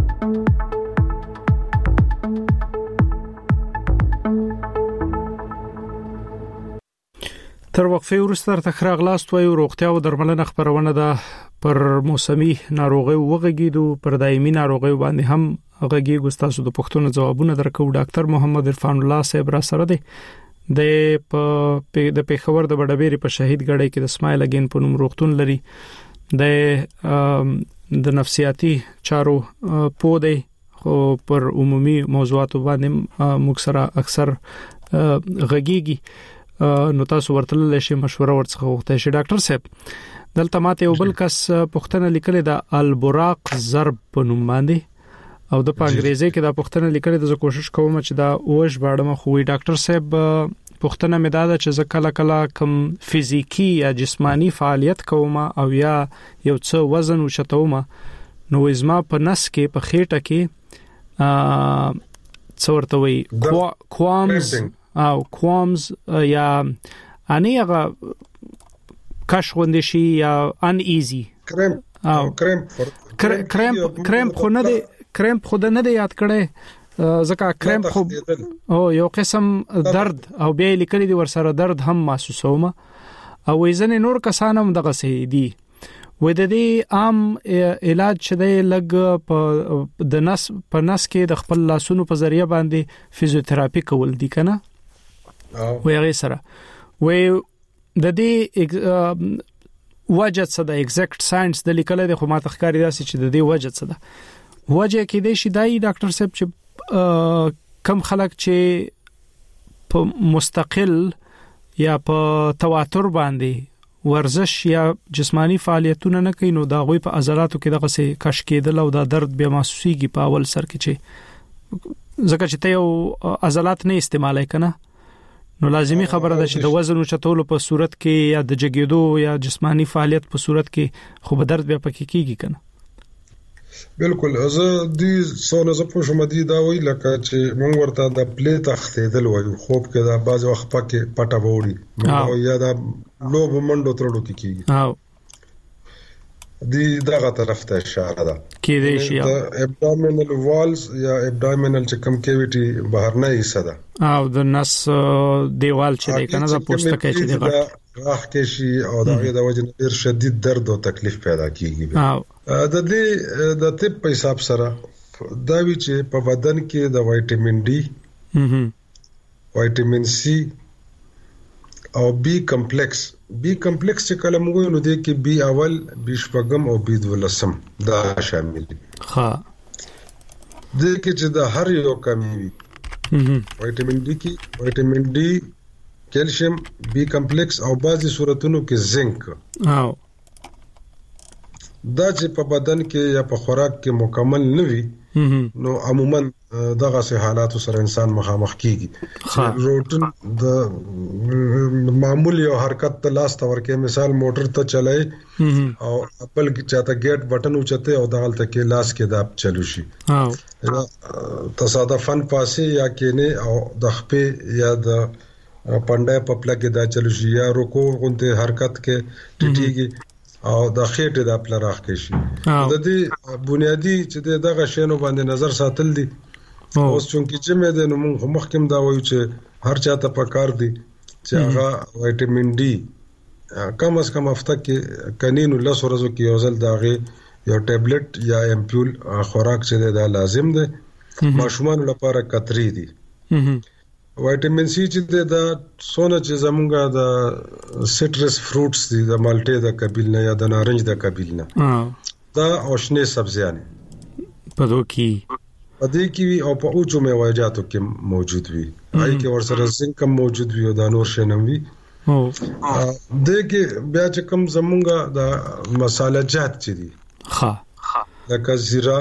تر وقفه وروسته تخراغ لاست وایو روغتیا او درملنه خبرونه ده پر موسمي ناروغي وغږیدو پر دایمي ناروغي باندې هم غږیږو تاسو د پښتون جوابونه درکو ډاکټر محمد عرفان الله صاحب را سره دی د پیښور د بډبېری په شهید ګړی کې د سمایل اگین په نوم روغتون لري د نفسیاتي چارو پودې خو پر عمومي موضوعاتو باندې موږ سره اکثر غږیږي نو تاسو ورته لشي مشوره ورڅخه وغوښتئ شي ډاکټر صاحب دلته ماته یو بل کس پښتنه لیکل د البراق ضرب په نوم باندې او د انګریزي کې دا پښتنه لیکل د کوشش کوم چې دا اوښ باړم خو ډاکټر صاحب پښتنه مې دا چې ز کله کله کم فزیکی یا جسمانی فعالیت کوم او یا یو څه وزن وشتوم نو ازما په نس کې په خېټه کې څورته وي کوامز یا انیغه کش غوندشي یا ان ایزی کریم خو نه دی کریم خود نه دی یاد کړي ځکه کریم خو او یو قسم درد او بیا لیکلي دی ورسره درد هم محسوسوم او وزن نور کسانم دغه سي دي و د دې عام علاج شته لګ د نس په نس کې د خپل لاسونو په ذریعہ باندې فزیوتراپي کول دي کنه و هغه سره و د دې وجه څه د ایگزیکټ ساينس د لیکل د خو ماته ښکاری داسې چې د دې وجه څه ده وجه کې د شي دای ډاکټر صاحب چې کم خلک چې په مستقل یا په تواتر باندې ورزش یا جسمانی فعالیتونه نه کوي نو دا غوي په عضلاتو کې دغه څه کش کېدل او دا درد بیا محسوسيږي په اول سر کې چې ځکه چې ته یو عضلات نه استعمالای کنه نو لازمی خبره ده چې د وزن او چتولو په صورت کې یا د جګیدو یا جسمانی فعالیت په صورت کې خو به درد بیا پکې کیږي کنه بالکل زه دې څونه زه په شوم دي دا وی لکه چې مونږ ورته د پلی تختیدل وایو خوب کې دا باز وخت پکې پټه ووري نو یا دا لوب منډو ترړو کیږي دی دغه طرف ته اشاره ده کې دی شي ابډومینل والز یا ابډومینل چې کم کیویټي بهر نه ایسه ده او د نس دیوال چې دی کنه دا پوسټکه چې دی راخ کې شي او دا د وجه ډیر شدید درد او تکلیف پیدا کیږي د دې د طب په حساب سره دا وی چې په بدن کې د وټامین ډي وټامین سي او بی کمپلیکس چې کله موږ نو دې کې بی اول بی شپږم او بی دولسم دا شامل دي ها دې کې چې د هر یو کمی وي وټامین ډي کیلشیم بی کمپلیکس او بعضي صورتونو کې زنک او دا چې په بدن کې یا په خوراک کې مکمل نه وي نو عموما دغه سه حالات سره انسان مخامخ کیږي روټین د معمولی او حرکت ته لاس تور کې مثال موټر ته چلای او خپل چاته گیټ بٹن اوچته او دغلته کې لاس کې دا چلو شي تصادفاً پاسه یا کېنه او د خپې یا د پنده په پله کې دا چلو شي یا رکوع غونته حرکت کې ټټیږي او د خېټه د خپل راخ کې شي د دې بنیادی چې دغه شینو باندې نظر ساتل دي اوس چونکی چې مې د نو مخکم دا وایو چې هر چاته پکار دي چې هغه وټامین ډي کم از کم هفته کې کنینو لس ورځو کې یو ځل داغه یو ټابلیټ یا امپول خوراک چې دا لازم ده ماشومان لپاره کتري دي وټامین سي چې دا سونه چې زمونږه د سټرس فروټس دي د مالټې د قبیل نه یا د نارنج د قبیل نه دا اوشنه سبزیان پدې کې او په اوچو میوهجاتو کې موجود وي هاي کې ورسره زنک موجود وي او د نور شنم وي دغه بیا چې کوم زمونږه د مصالحه جات چې دي لکه زیرا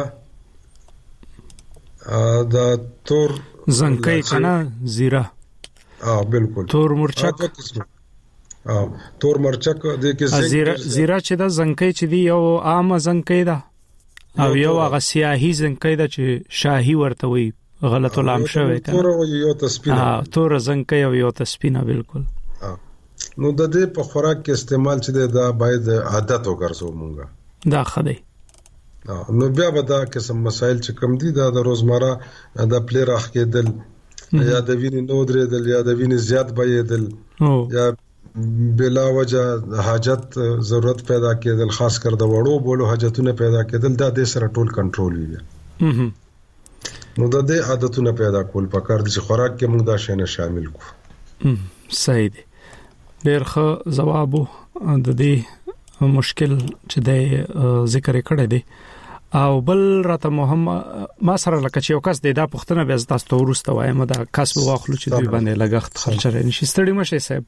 د تور زنکای کنه زیرا بالکل تور مرچک تور مرچک د کې زیرا چې د زنکای چې دی یو عام زنکای ده او یو هغه سیاهي زنکای ده چې شاهي ورته وي غلط ولام شوی کنه تور یو تسپینه تور زنکای او یو تسپینه بالکل نو د دې په خوراک کې استعمال چې دا باید عادت وګرځو مونږه دا خدای نو بیا به دا قسم مسائل چې کم دي دا د روزمره د پلی راخ کېدل یا د وینې نو درېدل یا د وینې زیات بهېدل یا بلا وجه حاجت ضرورت پیدا کېدل خاص کر د وړو بولو حاجتونه پیدا کېدل دا د سره ټول کنټرول وي نو د دې عادتونه پیدا کول پکار دي چې خوراک کې موږ دا شی نه شامل کو صحیح دی ډېر ښه جواب د دې مشکل چې د ذکر کړی دی او بل راته محمد ما سره لکه چې یو کس دی دا پښتنه بیا تاسو ته ورسته وایم دا کسب واخلو چې دوی باندې لګښت خرچ لري نشي ستړي مشه صاحب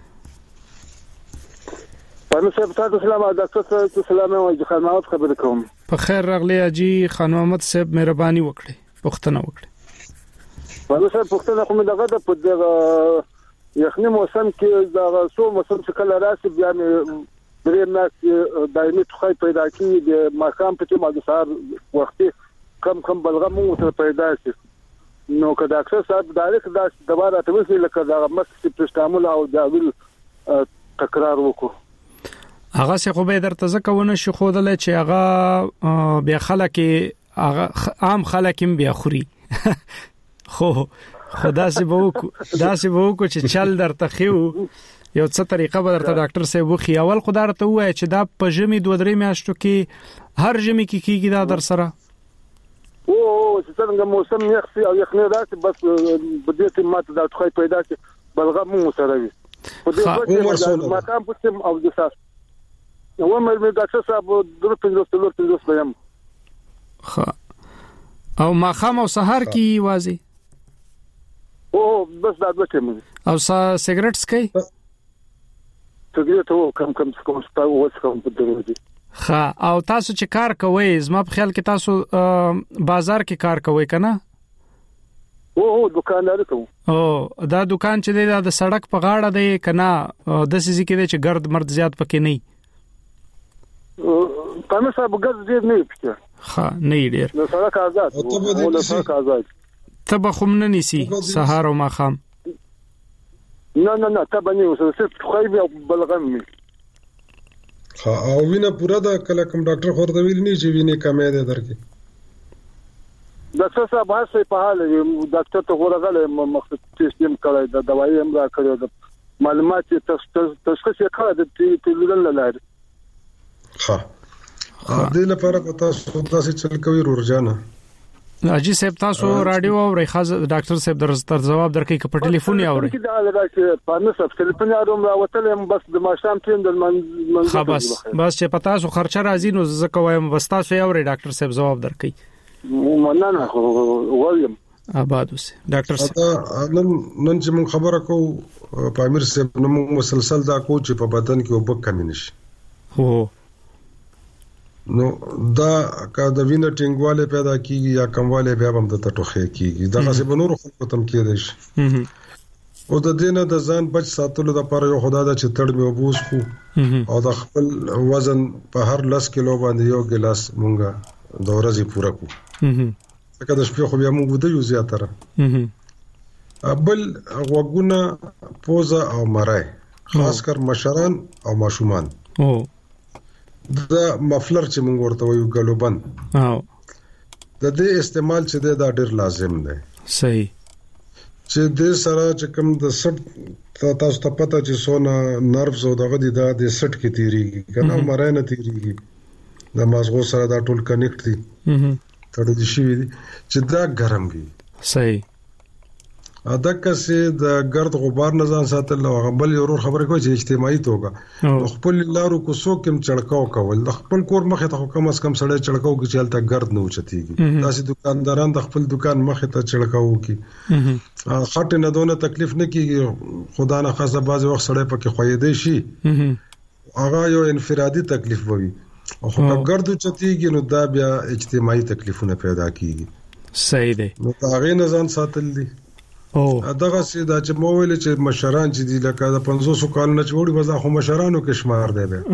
پرنو صاحب تاسو سلام ډاکټر صاحب سلام او خان محمد خبر کوم په خیر راغلی اجي خان محمد صاحب مهرباني وکړي پښتنه وکړي پرنو صاحب پښتنه کوم دغه د یخني موسم کې دا سو موسم چې کله راشي بیا درې ناس دایمي توخی پیدا کیږي د ماقام په ټیم د سهار وختي کم بلغم مو ته پیدا شي نو که ډاکټر صاحب ډایرکټ دا دوباره توسي لکه دا مکسي پرستامول او داویل تکرار وکړو هغه څه خو به درته ځکهونه شي خودل چې هغه بیا خلک هغه عام خلک بیا خوري خو خدا سي وو چې چل درته خيو یو څه طریقه به درته ډاکټر صاحب وخی اول خدای ته وای چې دا په ژمي 2-3 میاشتو کې هر ژمي کې کیږي دا در سره او چې څنګه موسم یخسي او یخني راځي بس بده ته ماته دا ټخای پیدا شي بلغم مو سره وي په دې وخت مقام پوسم او د ساس نو مې ډاکټر صاحب درته یم او ماخام او سحر کې وازي او بس دا دوته مې او سیګریټ سکي سیګریټ او کم سپاو وڅکم په دروازه ها او تاسو چې کار کوئ زما په خیال کې تاسو بازار کې کار کوئ کنه او دکاندار کوم او دا دکان چې دی د سړک په غاړه دی کنه د سيزي کې دی چې ګرد مرد زیات پکې نه پامه صاحب ګرد ډیر نه پکې ها نه ډیر نو سړک آزاد او له سړک آزاد تبه خمنه نيسي سحر او ماخام نه تبه نه وسه صرف خو بلغم می او وینه پورا دا کله کوم ډاکټر خورته ویل نه چې وینه کمې ده درکې ډاکټر صاحب هڅه په حال ډاکټر ته ورغله مخصوص سیستم کړی دا دوايي هم را کړو د معلومات تشخیص یې کړی د تلویزیون لاره ها دې لپاره پتا سودا چې چل کوي ورجانه اجي صاحب تاسو رادیو او ریخاز ډاکټر صاحب در جواب درکې ک په ټلیفون یې اوري دا راځي په نسب ټلیفون یې راوتل بس د ماشام ټیم د منځ بس چې پتا سو خرچه راځي نو زکه وایم بس تاسو یې اوري ډاکټر صاحب جواب درکې مننه وایم آباد اوسه ډاکټر صاحب نن چې موږ خبره کوو پامیر صاحب نو موږ مسلسل دا کوو چې په بدن کې وب کمی نشي هو نو دا کا د وینې ټینګواله پیدا کیږي یا کمواله بیا هم د ټوخه کیږي دا څه بنور خلکو تم کېدای شي او د دینه د ځان بچ ساتلو لپاره یو خدای د چتړ مې وبوس کو او د خپل وزن په هر 10 کیلو باندې یو ګلاس مونږه د ورځې پوره کو څنګه د شپې خو بیا موږ ودی یو زیاتره بل وګونه پوزا او مرای خاص کر مشران او ماشومان دا مفلر چې موږ ورته وایو ګلوبند د دې استعمال چې دا ډېر لازم دی صحیح چې د سره چې کوم د سټ تاسو ته پته چې سونه نروز او دغه د سټ کې تیریږي کنه مرای نه تیریږي د مازغو سره دا ټول کنیکټ دي تړل شي چې دا ګرم وي صحیح دغه سه د ګرد غبار نه ځان ساتل او غبل یو خبره کوي چې اجتماعي توګه خپل لارو کو سو کوم چړکاو کول د خپل کور مخه ته کم از کم سړی چړکاو کې چلته ګرد نه اوچتيږي تاسو دکانداران د خپل دکان مخه ته چړکاو کی خاطر نه دونه تکلیف نه کیږي خدا نه خاصه باز وخت سړی پکې خوېدې شي هغه یو انفرادي تکلیف وي او خو ګرد اوچتيږي نو دا بیا اجتماعي تکلیفونه پیدا کیږي صحیح دی نو هغه نه ځان ساتل دي دغه سي دا چې موویل چې مشران چې دي لکه د 500 کال نه چوړي وځه خو مشرانو کې شمار دی به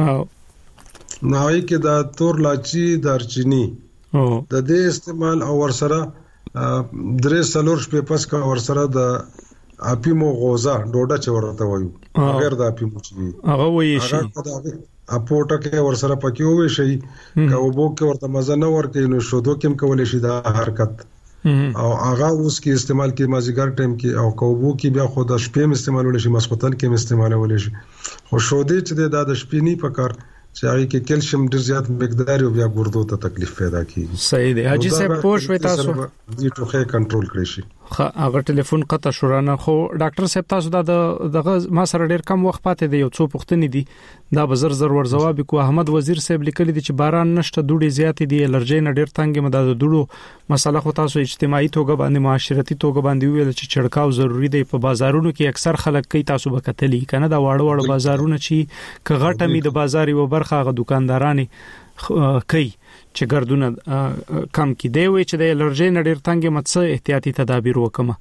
نه هي کې دا تور لاچی دارچینی د دې استعمال او ورسره درې سلور شپې پس کا ورسره د اپیمو غوزه ډوډه چورته وایو غیر د اپیمو چې هغه وایي شي اپوټه کې ورسره پکې وې شي کاوبو کې ورته مزه نه ورکې نو شودو کې کولې شي دا حرکت او هغه اوس کې استعمال کې مازیګر ټایم کې او کوبو کې بیا خو د شپې استعمالول شي مسخوتن کې استعمالول شي خو شودې چې د شپې نه پکار چې هغه کې کیلشیم ډیر زیات مقدار او بیا ګردو ته تکلیف پیدا کیږي صحیح دی حاجی صاحب پوښ وې تاسو دې ټوخه کنټرول کړئ شي هغه ټلیفون قطع شورانه خو ډاکټر صاحب تاسو دغه ما سره ډیر کم وخت پاتې دی یو څو پوښتنې دي دا بزر زر ور جواب کو احمد وزیر صاحب لیکلي دي چې باران نشته دوړي زیات دي الرجی نه ډیر تنګ مدد دوړو مسله خو تاسو اجتماعي توګه باندې معاشرتي توګه باندې ویل چې چړکاو ضروری دی په بازارونو کې اکثر خلک کوي تاسو به کتلی کنه دا واړه بازارونه چې کغټه می د بازار یو برخه غو دکاندارانی کوي چې ګردونه کم کې دی وي چې د الرجی نه ډیر تنګ مڅ احتیاطي تدابیر وکمه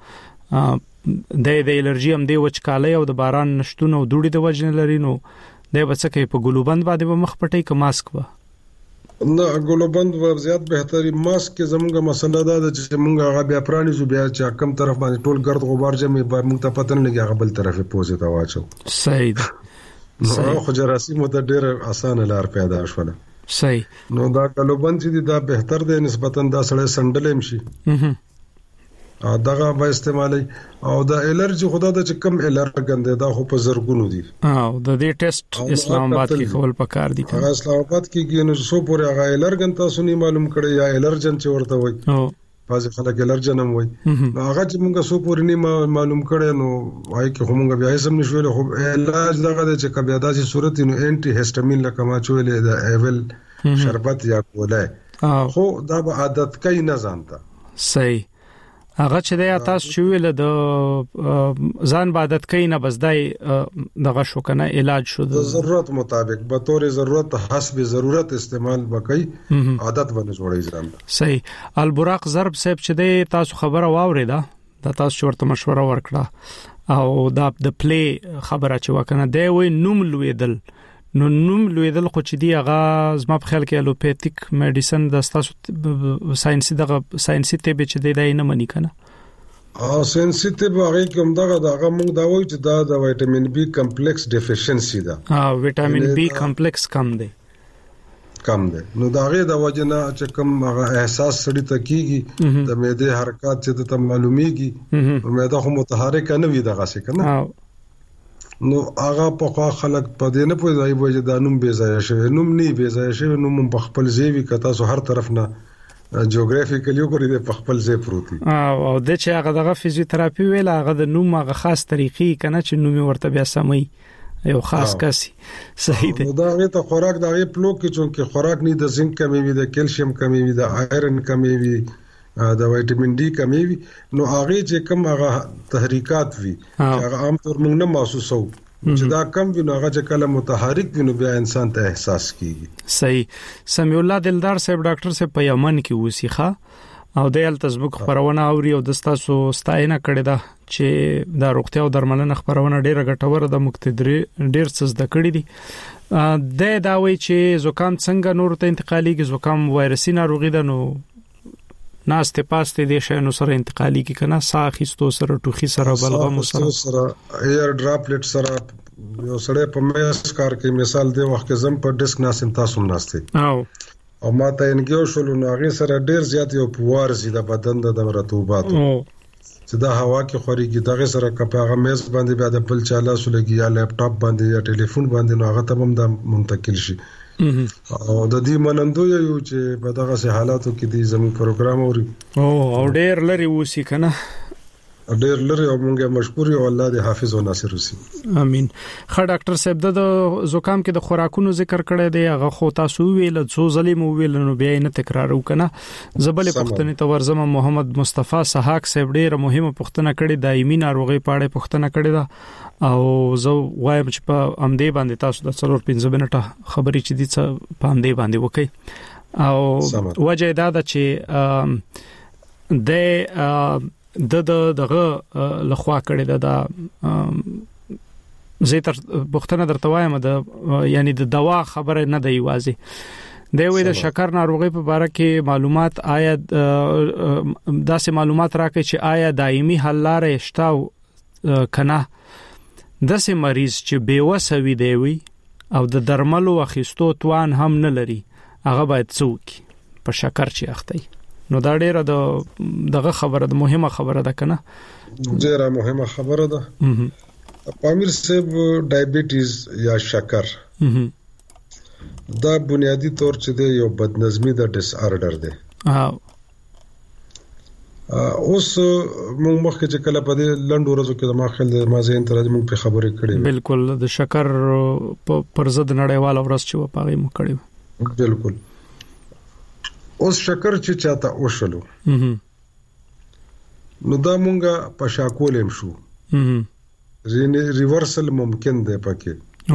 د الرجی هم دی وچکاله او د باران نشټونه او دوړي د وجنه لري نو د بچکه په ګلوبند باندې به مخ پټي ک ماسک و نه ګلوبند ور زیات بهتري ماسک کې زموږه مسله ده چې موږ هغه بیا پرانی زو بیا چې کم طرف باندې ټول ګرد غبار جمع به موږ ته پته نه لګي هغه بل طرفه پوزه تا واچو صحیح نو خو جراثیم ته ډیر اسانه لار پیدا شوله صحیح نو دا ګلوبند چې دا بهتر دی نسبتا دا سړی سندلم شي دغه به استعمالي او د الرجی خدا د کم الرګند دا خو په زرګونو دي او د دې ټیسټ اسلام آباد کې خپل پکار دي هغه اسلام آباد کې نو سو پورې هغه الرګن تاسو نه معلوم کړی یا الرجن چې ورته وای او بعض خلک الرجن هم وای نو هغه چې موږ سو پورې نه معلوم کړی نو وای کې موږ بیا هم نشویل خو علاج دغه چې کبه داسې صورت نو انټي هیسټامین لکه ما چویل د ایول شربت یا کوله خو دا به عادت کوي نه ځانته صحیح هغه چې د تاسو چې ویل د ځان عادت کوي نه بس دای دغه شو کنه علاج شو د ضرورت مطابق به تور ضرورت حسب ضرورت استعمال وکړي عادت باندې جوړی ځان صحیح البراق ضرب صاحب چې د تاسو خبره واوریدا د تاسو ورته مشوره ورکړه او د پلی خبره چې وکنه دی وای نوم لویدل نو نوم لویدل خو چې دی هغه زما په خیال کې الوپیتیک میډیسن د تاسو ساينسي طب چې دی نه منی کنه ساينسي طب هغه کوم دغه موږ دا وایو چې دا د وټامین بي کمپلیکس ډیفیشنسي ده وټامین بي کمپلیکس کم دی نو دا غي د وجنه چې کوم احساس سړی ته کیږي د معده حرکت چې ته معلومیږي معده خو متحرک نه وي دغه څه کنه نو هغه په خلک په دې نه پوهیږي چې دا نوم بے ځای شوی نوم نه بے ځای شوی نوم په خپل ځای کتا سو هر طرف نه جیوګرافیکلی وګورئ د خپل ځای پروتي او د چې هغه د فزیوتراپي ویل هغه د نوم هغه خاص طریقې کنه چې نوم ورته بیا سمي یو خاص کسي صحیح دی دا غي ته خوراک دا غي پلو کې چې خوراک نه د زنک کمی وي د کیلشیم کمی وي د آیرن کمی وي د وټامین ډي کمی وي نو هغه چې کوم هغه تحریکات وي هغه عام طور موږ نه محسوسو چې دا کم وي نو هغه چې کله متحرک وي نو بیا انسان ته احساس کیږي صحیح سمیع الله دلدار صاحب ډاکټر صاحب په یمن کې وسیخه او د التزمک خبرونه اوري او د تاسو ستاینه کړې ده چې د روغتیا او درملنه خبرونه ډیره ګټوره ده مقتدر ډیر څه زده کړې دي د داوي چې زکام څنګه نور ته انتقالي کې زکام وایرسي ناروغي ده نو ناشته پاسته دي شنو سره انتقالي کې کنه ساخستو سره ټوخي سره بلغم سره ایر ډراپلټ سره یو سره په میس کار کې مثال دی وخت کې زم په ډیسک ناسم تاسو ناشته او ما ته انګیو شول نو هغه سره ډیر زیات یو پوار زی د بدن د رطوبات چې دا هوا کې خوريږي دغه سره کپاغه میز باندې بیا د بل چاله سولګي یا لپټاپ باندې یا ټلیفون باندې نو هغه ته هم د منتقل شي او د دې منندو یو چې په دغه حالاتو کې د زموږ پروګرام اوري او ډیر لري وسی کنه ډیر لري او موږ مشکور یو الله دې حافظ او ناصر وسی امين خا ډاکټر صاحب د زکام کې د خوراکونو ذکر کړی دی هغه خو تاسو ویل څو ظلم ویل نو بیا نه تکرار وکنه زبل پښتنې تورزم محمد مصطفی سحاق صاحب ډیره مهمه پښتنه کړي دایمي ناروغي پاړې پښتنه کړي دا او زه وایم چې په امدې باندې تاسو د 4-5 منټه خبرې چې دي په امدې باندې وکي او وجه دا ده چې دغه لخوا کړی دا زه تر بوختنه درته وایم د یعنی د دوا خبره نه دی واځي د وې د شکر ناروغي په اړه کې معلومات آیا داسې معلومات راکړي چې آیا دایمي حل لارې شته کنه داسې مریض چې بیوسوي دی وي او د درملو اخیستو توان هم نه لري هغه باید څوک په شکر چې اخته نو دا ډیره دغه خبره د مهمه خبره ده کنه ډیره مهمه خبره ده پامیر صاحب ډایبټیز یا شکر دا بنیادی طور چې دی یو بدنظمی د ډیس آرډر دی اوس موږ مخکې چې کله په دې لنډ ورځو کې د ماخل د مازین تر دې موږ په خبرې کړې بالکل د شکر پر ضد نړیوال ورځ چې په هغه مو کړې بالکل اوس شکر چې چاته وشلو نو دا مونږه په شاکولم شو ریورسل ممکن دی پکې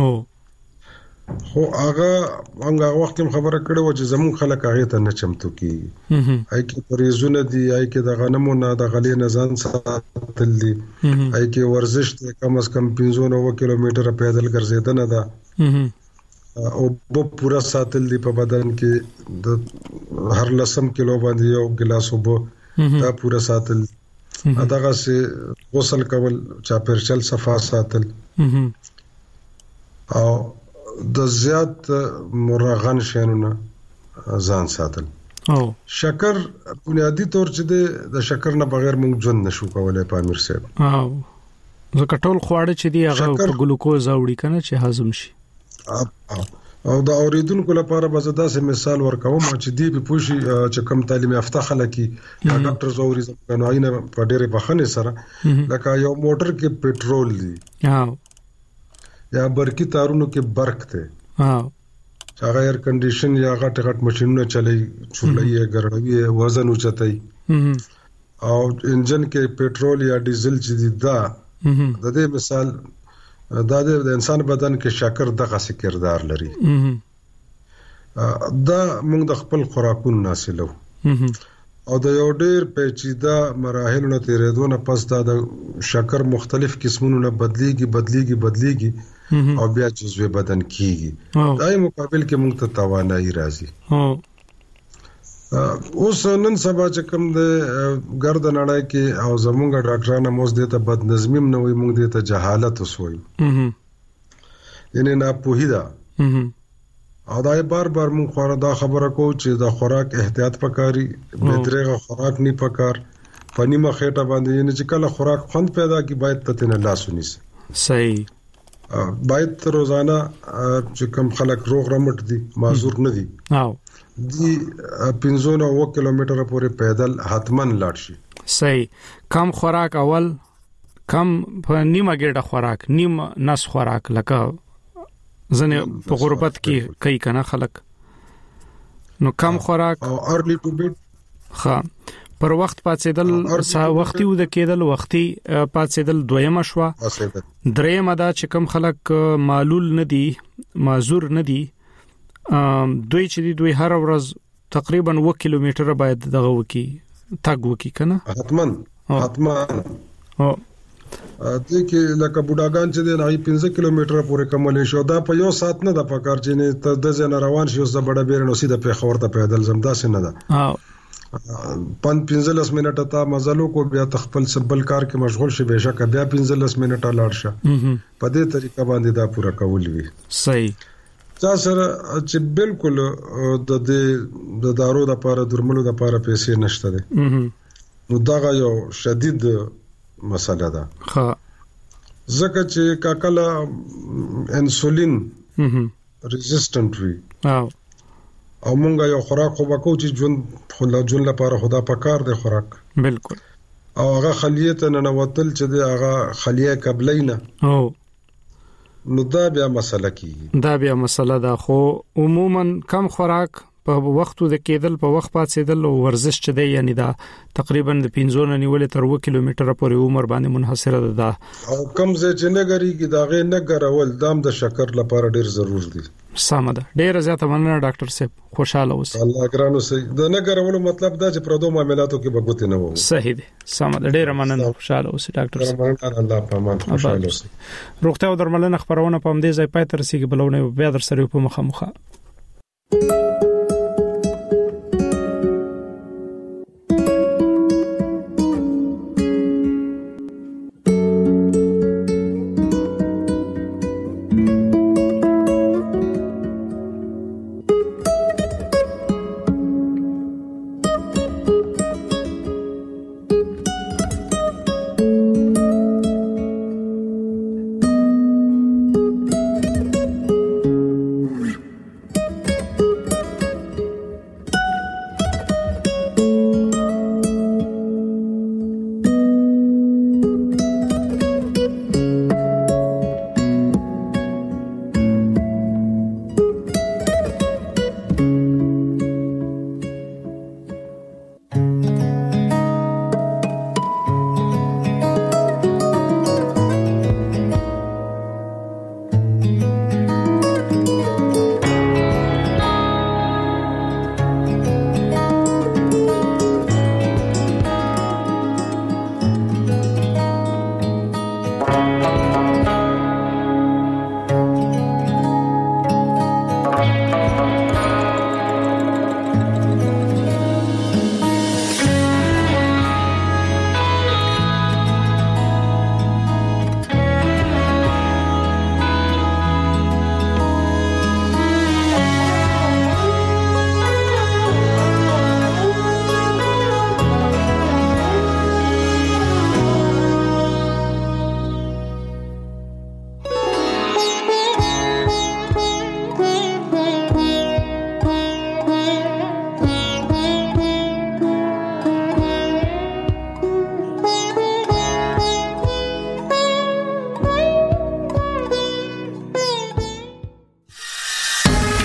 خو هغه وخت خبره کړې و چې زمون خلک هغه ته نه چمتو کیږي آی کې پریزونه دي آی کې د غنمو نه د غلې نه ځان ساتل دي آی کې ورزش ته کم از کم 15 کیلومتر پیدل ګرځیدنه ده او په پورا ساتل دی په بدن کې د هر لسم کیلو باندې یو ګلاس وبو دا پورا ساتل اداغه سي غسل کول چا پرچل صفا ساتل او د زیات مرغن شینونه ځان ساتل شکر بنیادی طور چې د شکر نه بغیر موږ ژوند نشو کولای پامیر صاحب زکه ټول خواړه چې دی هغه ګلوکوز اوړي کنه چې هضم شي او دا اوریدونکو لپاره به زدا سه مثال ورکوم چې دی په پوښي چې کم تعلیم یافته خلک یا ډاکټر زوري زمونږ نه په ډېرې بخنه سره لکه یو موټر کې پېټرول دی یا برقي تارونو کې برق ته هغه ایر کنډیشن یا غټ ماشينونه چلای چولای ګرړوي وزن اوچتای او انجن کې پېټرول یا ډیزل چې دی دا د دې مثال دا د انسان بدن کې شکر دغه څه کردار لري دا موږ د خپل خوراکونو ناسلو او د یو ډېر پیچیده مراحلونو تیرېدونه پس دا د شکر مختلف قسمونو بدليږي او بیا جزوی بدن کیږي دای مقابل کې موږ ته توانایي راځي اوس نن سبا چې کوم د ګرد نړۍ کې او زمونږ ډاکټرانو موږ دې ته بدنظمیم نه وي موږ دې ته جهالت وسوي یعنی نه پوهیدا او دا بار موږ دا خبره کو چې د خوراک احتیاط پکاري بهترغه خوراک نه پکار پنی مخېټه باندې یعنی چې کله خوراک خوند پیدا کی باید ته نه لاس ونیسي صحیح باید روزانه چې کم خلک روغ رمټ دي معذور نه دي دی 15 کیلومتر پورې پیدل حتمن لاړ شي. صحیح. کم خوراک اول کم په نیمه ګډه خوراک نیم نس خوراک لکه ځنه په غربت کې کوي کنه خلک نو کم خوراک او ارلی ټو بیډ ها پر وخت پاتېدل وختي ود کېدل وختي پاتېدل دویمه شوا درېمه دا چې کم خلک معلول نه دي معذور نه دي دوی چې دوی هر ورځ تقریبا 1 کیلومتر باید دغه وکی تاګ وکی کنه حتمن او دې کې لکه بوډاګان چې د 15 کیلومتر پورې کمل شو دا په یو سات نه د پکار چې نه ته د ځن روان شي اوس د بڑا بیرنو سیده په خور ته پیدل زمدا سي نه ده 15 منټه تا مزلو کو بیا تخپل سبل کار کې مشغول شي بهشکه بیا 15 منټه لاړ شه په دې طریقه باندې دا پورا کول وی. صحیح. دا سره چې بالکل د دارو د لپاره درملو د لپاره پیسې نشته ده نو دا یو شدید مسله ده. ها ځکه چې کاکله انسولین ریزिस्टنت وي او مونږ یو خوراک خو وکړو چې جون لپاره خدا پکار دی خوراک بالکل او هغه خلیه ته نه وتل چې دی هغه خلیه قبلینا او نو دا بیا مسله ده خو عموما کم خوراک په وختو د کېدل په وخت پاتېدل او ورزش چې دی یعنی دا تقریبا د 15 نیولې تر 1 کیلومتر پورې عمر باندې منحصره ده او کم ځای چې نه غریږي دا غي نه غرول دام د شکر لپاره ډیر ضرور دي. سم ده. ډیر زیاته مننه ډاکټر صاحب خوشاله اوسئ. الله ګرانو سي د نه غرولو مطلب دا چې پردو معاملاتو کې بغوت نه وو. صحیح ده. سم ده. ډیر مننه خوشاله اوسئ ډاکټر صاحب. الله پامان خوشاله اوسئ. روغتیا او درملنه خبرونه په همدې ځای پای تر سیګ بلونه بیا در سره په مخه